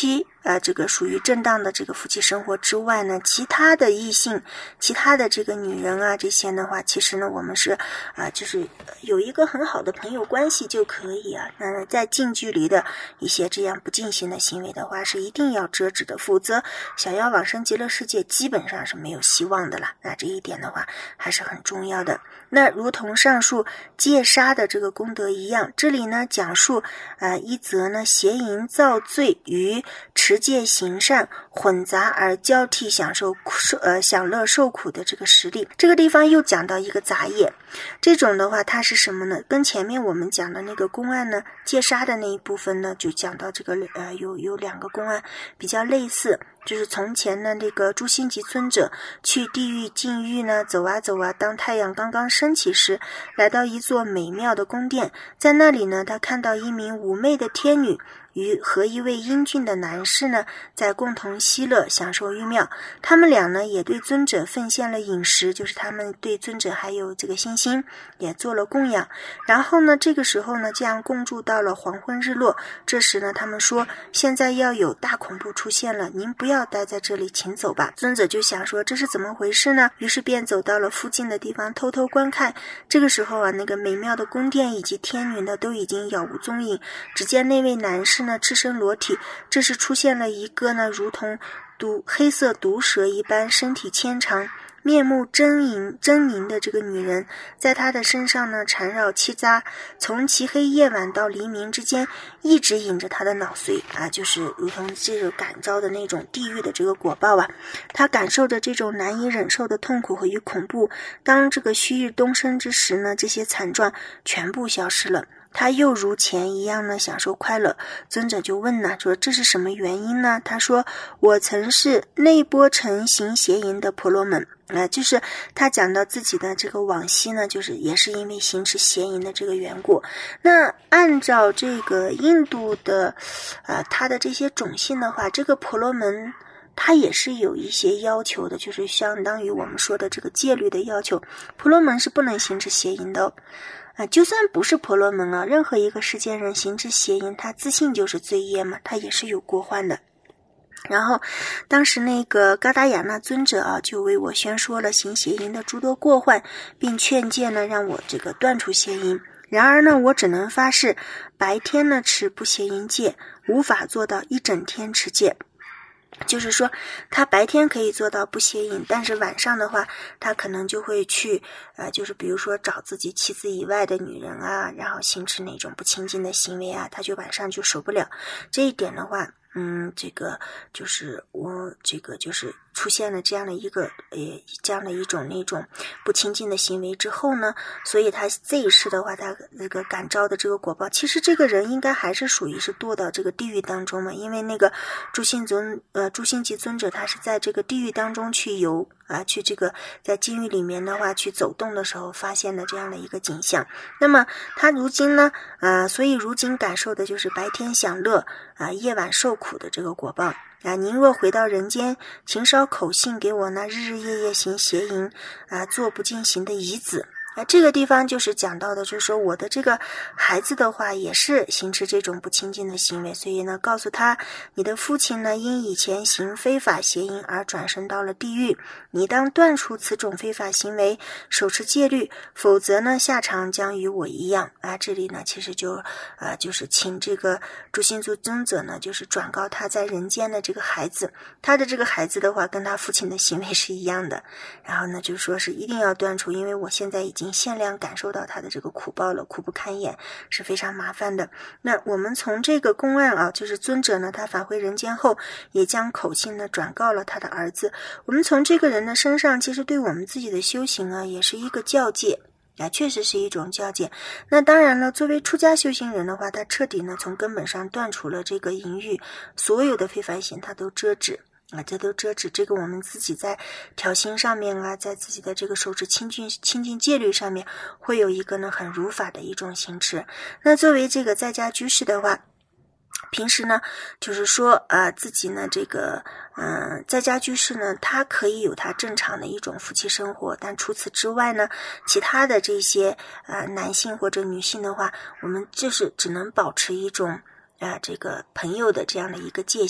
这个属于正当的这个夫妻生活之外呢，其他的异性，其他的这个女人啊，这些的话，其实呢，我们是就是有一个很好的朋友关系就可以啊。那在近距离的一些这样不敬行的行为的话，是一定要遮止的，否则想要往生极乐世界基本上是没有希望的了。那这一点的话还是很重要的。那如同上述戒杀的这个功德一样，这里呢讲述一则呢邪淫造罪与持戒行善混杂而交替享乐受苦的这个实例。这个地方又讲到一个杂业，这种的话它是什么呢？跟前面我们讲的那个公案呢，戒杀的那一部分呢，就讲到这个有两个公案比较类似。就是从前呢，那个朱心集尊者去地狱禁狱呢，走啊走啊，当太阳刚刚升起时，来到一座美妙的宫殿，在那里呢，他看到一名妩媚的天女和一位英俊的男士呢，在共同嬉乐享受欲妙。他们俩呢，也对尊者奉献了饮食，就是他们对尊者还有这个星星也做了供养。然后呢，这个时候呢，这样共住到了黄昏日落。这时呢，他们说现在要有大恐怖出现了，您不要待在这里，请走吧。尊者就想说这是怎么回事呢？于是便走到了附近的地方偷偷观看。这个时候啊，那个美妙的宫殿以及天女呢，都已经杳无踪影。只见那位男士呢，赤身裸体，这时出现了一个呢，如同黑色毒蛇一般，身体纤长，面目狰狞的这个女人，在她的身上呢缠绕七匝，从漆黑夜晚到黎明之间，一直引着她的脑髓啊，就是如同这种感召的那种地狱的这个果报啊。她感受着这种难以忍受的痛苦和恐怖。当这个旭日东升之时呢，这些惨状全部消失了。他又如前一样呢享受快乐。尊者就问呢，说这是什么原因呢？他说我曾是内波城行邪淫的婆罗门。就是他讲到自己的这个往昔呢，就是也是因为行持邪淫的这个缘故。那按照这个印度的他的这些种姓的话，这个婆罗门它也是有一些要求的，就是相当于我们说的这个戒律的要求。婆罗门是不能行持邪淫的就算不是婆罗门任何一个世间人行持邪淫，他自信就是罪业嘛，他也是有过患的。然后当时那个嘎达雅那尊者就为我宣说了行邪淫的诸多过患，并劝诫呢让我这个断除邪淫。然而呢，我只能发誓白天呢持不邪淫戒，无法做到一整天持戒。就是说他白天可以做到不邪淫，但是晚上的话他可能就会去就是比如说找自己妻子以外的女人然后行持那种不清净的行为他就晚上就受不了。这一点的话这个就是我这个就是出现了这样的一个这样的一种那种不清净的行为之后呢，所以他这一世的话，他这个感召的这个果报，其实这个人应该还是属于是堕到这个地狱当中嘛，因为那个朱心集尊者他是在这个地狱当中去游去这个在禁狱里面的话去走动的时候发现的这样的一个景象。那么他如今呢所以如今感受的就是白天享乐夜晚受苦的这个果报您若回到人间，请少口信给我那日日夜夜行邪淫做不净行的遗子。这个地方就是讲到的，就是说我的这个孩子的话也是行持这种不清净的行为，所以呢告诉他，你的父亲呢因以前行非法邪淫而转生到了地狱，你当断除此种非法行为，手持戒律，否则呢下场将与我一样这里呢其实就是请这个朱心族尊者呢就是转告他在人间的这个孩子，他的这个孩子的话跟他父亲的行为是一样的，然后呢就说是一定要断除，因为我现在已经限量感受到他的这个苦报了，苦不堪言，是非常麻烦的。那我们从这个公案就是尊者呢他返回人间后也将口信呢转告了他的儿子。我们从这个人的身上其实对我们自己的修行也是一个教诫确实是一种教诫。那当然了，作为出家修行人的话，他彻底呢从根本上断除了这个淫欲，所有的非凡行他都遮止这都遮止。这个我们自己在调心上面在自己的这个手持清净戒律上面会有一个呢很如法的一种行持。那作为这个在家居士的话，平时呢就是说自己呢这个在家居士呢他可以有他正常的一种夫妻生活，但除此之外呢其他的这些男性或者女性的话，我们就是只能保持一种这个朋友的这样的一个界限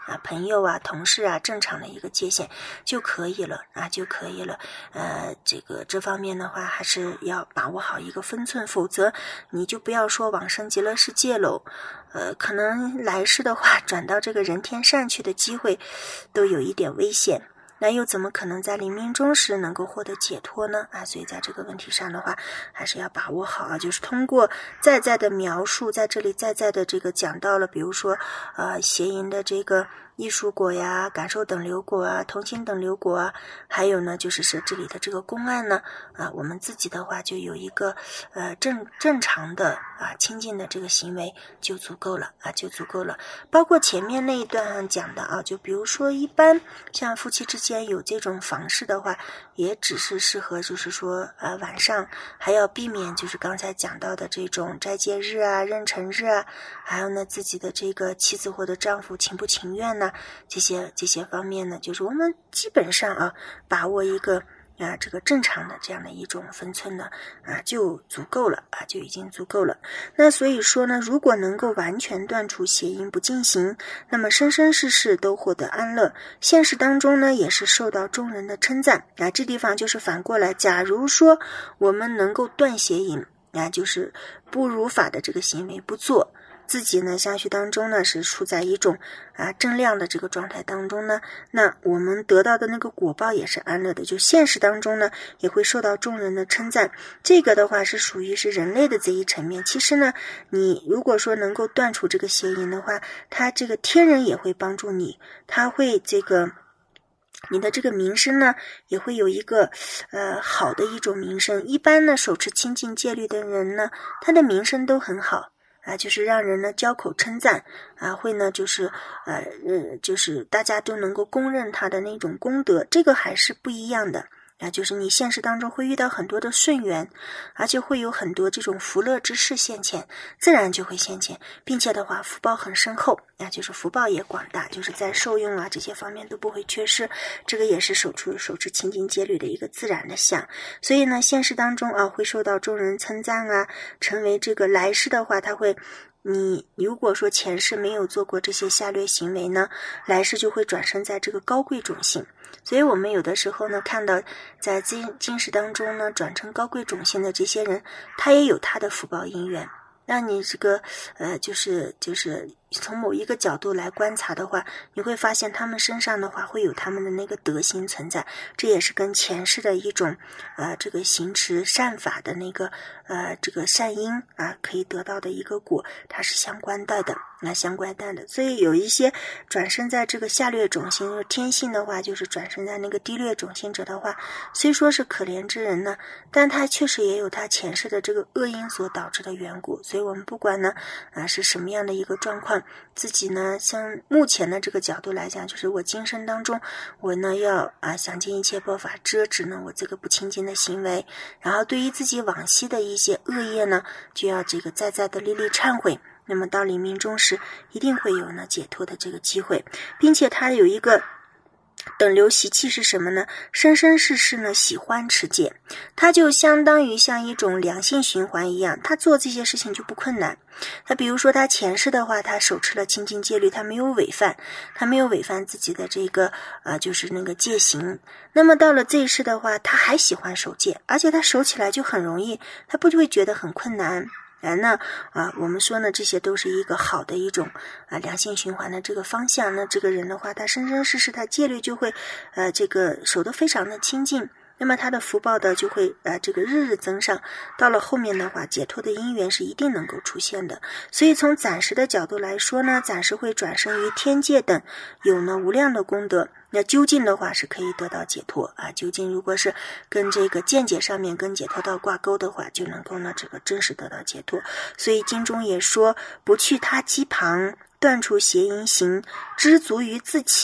朋友啊、同事啊，正常的一个界限就可以了就可以了。这方面的话，还是要把握好一个分寸，否则你就不要说往生极乐世界喽。可能来世的话，转到这个人天上去的机会都有一点危险。那又怎么可能在临命终时能够获得解脱呢？所以在这个问题上的话，还是要把握好就是通过在的描述，在这里在的这个讲到了，比如说邪淫的这个艺术果呀、感受等流果啊、同心等流果啊，还有呢就是这里的这个公案呢我们自己的话就有一个正常的清净的这个行为就足够了就足够了。包括前面那一段讲的就比如说一般像夫妻之间有这种房事的话，也只是适合就是说晚上，还要避免就是刚才讲到的这种斋戒日啊、壬辰日啊，还有呢自己的这个妻子或者丈夫情不情愿呢，这些方面呢，就是我们基本上把握一个这个正常的这样的一种分寸呢就足够了就已经足够了。那所以说呢，如果能够完全断除邪淫不进行，那么生生世世都获得安乐，现实当中呢也是受到众人的称赞这地方就是反过来，假如说我们能够断邪淫就是不如法的这个行为不做，自己呢下去当中呢是处在一种正量的这个状态当中呢，那我们得到的那个果报也是安乐的，就现实当中呢也会受到众人的称赞。这个的话是属于是人类的这一层面。其实呢，你如果说能够断除这个邪淫的话，他这个天人也会帮助你，他会这个你的这个名声呢也会有一个好的一种名声。一般呢手持清净戒律的人呢，他的名声都很好就是让人呢交口称赞会呢就是就是大家都能够公认他的那种功德，这个还是不一样的就是你现实当中会遇到很多的顺缘，而且会有很多这种福乐之事现前，自然就会现前，并且的话福报很深厚就是福报也广大，就是在受用这些方面都不会缺失，这个也是手持清净戒律的一个自然的相。所以呢现实当中会受到众人称赞成为这个来世的话，他会你如果说前世没有做过这些下劣行为呢，来世就会转生在这个高贵种姓。所以我们有的时候呢看到在今世当中呢转成高贵种姓的这些人，他也有他的福报因缘。那你这个就是从某一个角度来观察的话，你会发现他们身上的话会有他们的那个德行存在，这也是跟前世的一种这个行持善法的那个这个善因可以得到的一个果，它是相关的相关的。所以有一些转生在这个下劣种姓，天性的话就是转生在那个低劣种姓者的话，虽说是可怜之人呢，但他确实也有他前世的这个恶因所导致的缘故。所以我们不管呢是什么样的一个状况，自己呢像目前的这个角度来讲，就是我今生当中我呢要想尽一切办法遮止呢我这个不清净的行为，然后对于自己往昔的一些恶业呢就要这个在的历历忏悔，那么到临命终时一定会有呢解脱的这个机会。并且他有一个等流习气是什么呢？生生世世呢喜欢持戒，它就相当于像一种良性循环一样，他做这些事情就不困难。他比如说他前世的话，他手持了清净戒律，他没有违犯自己的这个就是那个戒行，那么到了这一世的话，他还喜欢守戒，而且他守起来就很容易，他不会觉得很困难。那我们说呢，这些都是一个好的一种良性循环的这个方向。那这个人的话，他生生世世他戒律就会这个守得非常的清净，那么他的福报的就会这个日日增上，到了后面的话，解脱的因缘是一定能够出现的。所以从暂时的角度来说呢，暂时会转生于天界等，有呢无量的功德。那究竟的话是可以得到解脱究竟如果是跟这个见解上面跟解脱道挂钩的话，就能够呢这个真实得到解脱。所以经中也说，不去他机旁，断除邪淫行，知足于自欺，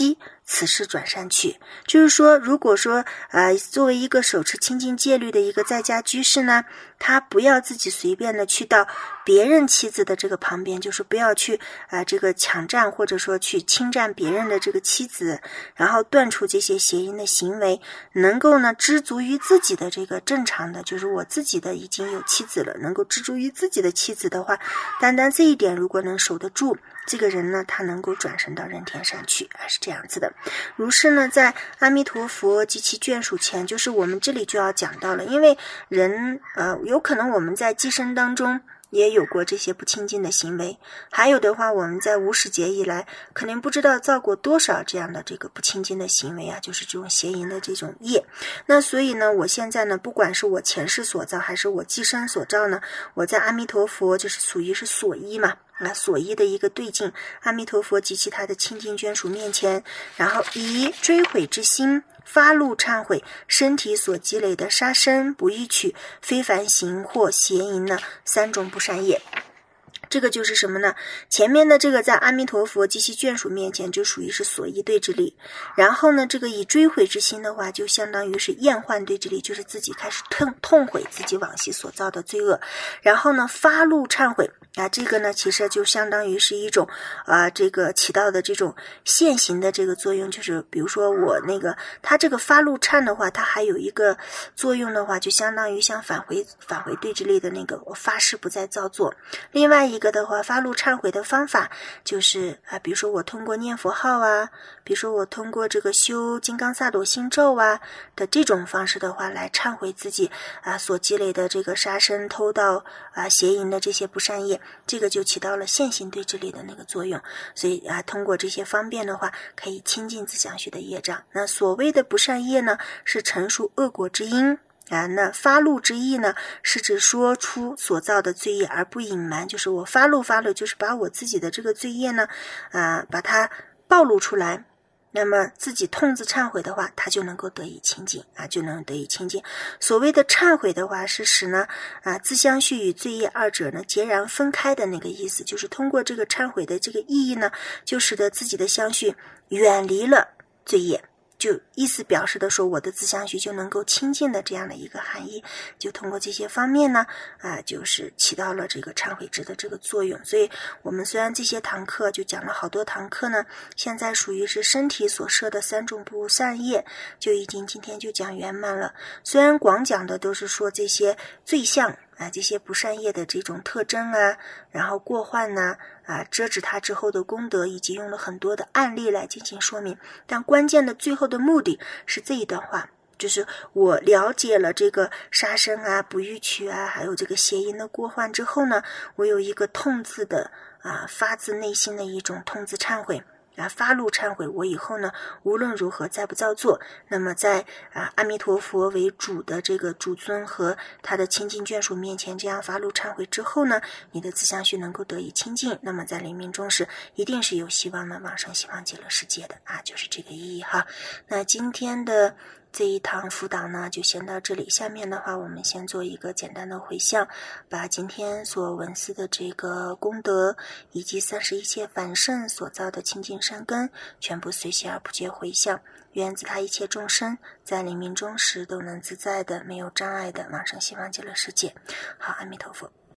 此事转善去。就是说，如果说作为一个手持清净戒律的一个在家居士呢，他不要自己随便的去到别人妻子的这个旁边，就是不要去这个抢占或者说去侵占别人的这个妻子，然后断除这些邪淫的行为，能够呢知足于自己的这个正常的，就是我自己的已经有妻子了，能够知足于自己的妻子的话，单单这一点如果能守得住，这个人呢他能够转生到人天上去，是这样子的。如是呢，在阿弥陀佛及其眷属前，就是我们这里就要讲到了，因为人有可能我们在寄生当中也有过这些不清净的行为，还有的话我们在无始劫以来肯定不知道造过多少这样的这个不清净的行为就是这种邪淫的这种业。那所以呢，我现在呢，不管是我前世所造还是我寄生所造呢，我在阿弥陀佛就是属于是所依嘛，所依的一个对境，阿弥陀佛及其他的清净眷属面前，然后以追悔之心发怒忏悔身体所积累的杀生、不欲取、非凡行或邪淫呢3种不善业。这个就是什么呢？前面的这个在阿弥陀佛及其眷属面前就属于是所依对之力，然后呢这个以追悔之心的话就相当于是厌患对之力，就是自己开始痛悔自己往昔所造的罪恶，然后呢发怒忏悔这个呢其实就相当于是一种这个起到的这种现行的这个作用，就是比如说我那个他这个发怒忏的话，它还有一个作用的话，就相当于像返回对之力的那个我发誓不再造作。另外一个的话，发怒忏悔的方法就是比如说我通过念佛号比如说我通过这个修金刚萨埵心咒的这种方式的话来忏悔自己所积累的这个杀生、偷盗邪淫的这些不善业，这个就起到了现行对之力的那个作用。所以通过这些方便的话可以清净自相续的业障。那所谓的不善业呢，是陈述恶果之因那发怒之意呢，是指说出所造的罪业而不隐瞒，就是我发怒就是把我自己的这个罪业呢把它暴露出来，那么自己痛自忏悔的话，他就能够得以清净就能得以清净。所谓的忏悔的话，是使呢自相续与罪业二者呢截然分开的那个意思，就是通过这个忏悔的这个意义呢，就使得自己的相续远离了罪业，就意思表示的说我的自相续就能够清净的这样的一个含义，就通过这些方面呢就是起到了这个忏悔之的这个作用。所以我们虽然这些堂课就讲了好多堂课呢，现在属于是身体所摄的3种不善业就已经今天就讲圆满了。虽然广讲的都是说这些罪相这些不善业的这种特征然后过患遮止它之后的功德，以及用了很多的案例来进行说明，但关键的最后的目的是这一段话，就是我了解了这个杀生不欲取还有这个邪淫的过患之后呢，我有一个痛自的发自内心的一种痛自忏悔发怒忏悔，我以后呢无论如何再不造作。那么在阿弥陀佛为主的这个主尊和他的亲近眷属面前这样发怒忏悔之后呢，你的自相续能够得以清净，那么在临命终时一定是有希望呢往生西方极乐世界的就是这个意义那今天的这一堂辅导呢就先到这里，下面的话我们先做一个简单的回向，把今天所闻思的这个功德以及30一切凡圣所造的清净善根全部随喜而不竭回向，愿自他一切众生在临命终时都能自在的没有障碍的往生西方极乐世界。好，阿弥陀佛。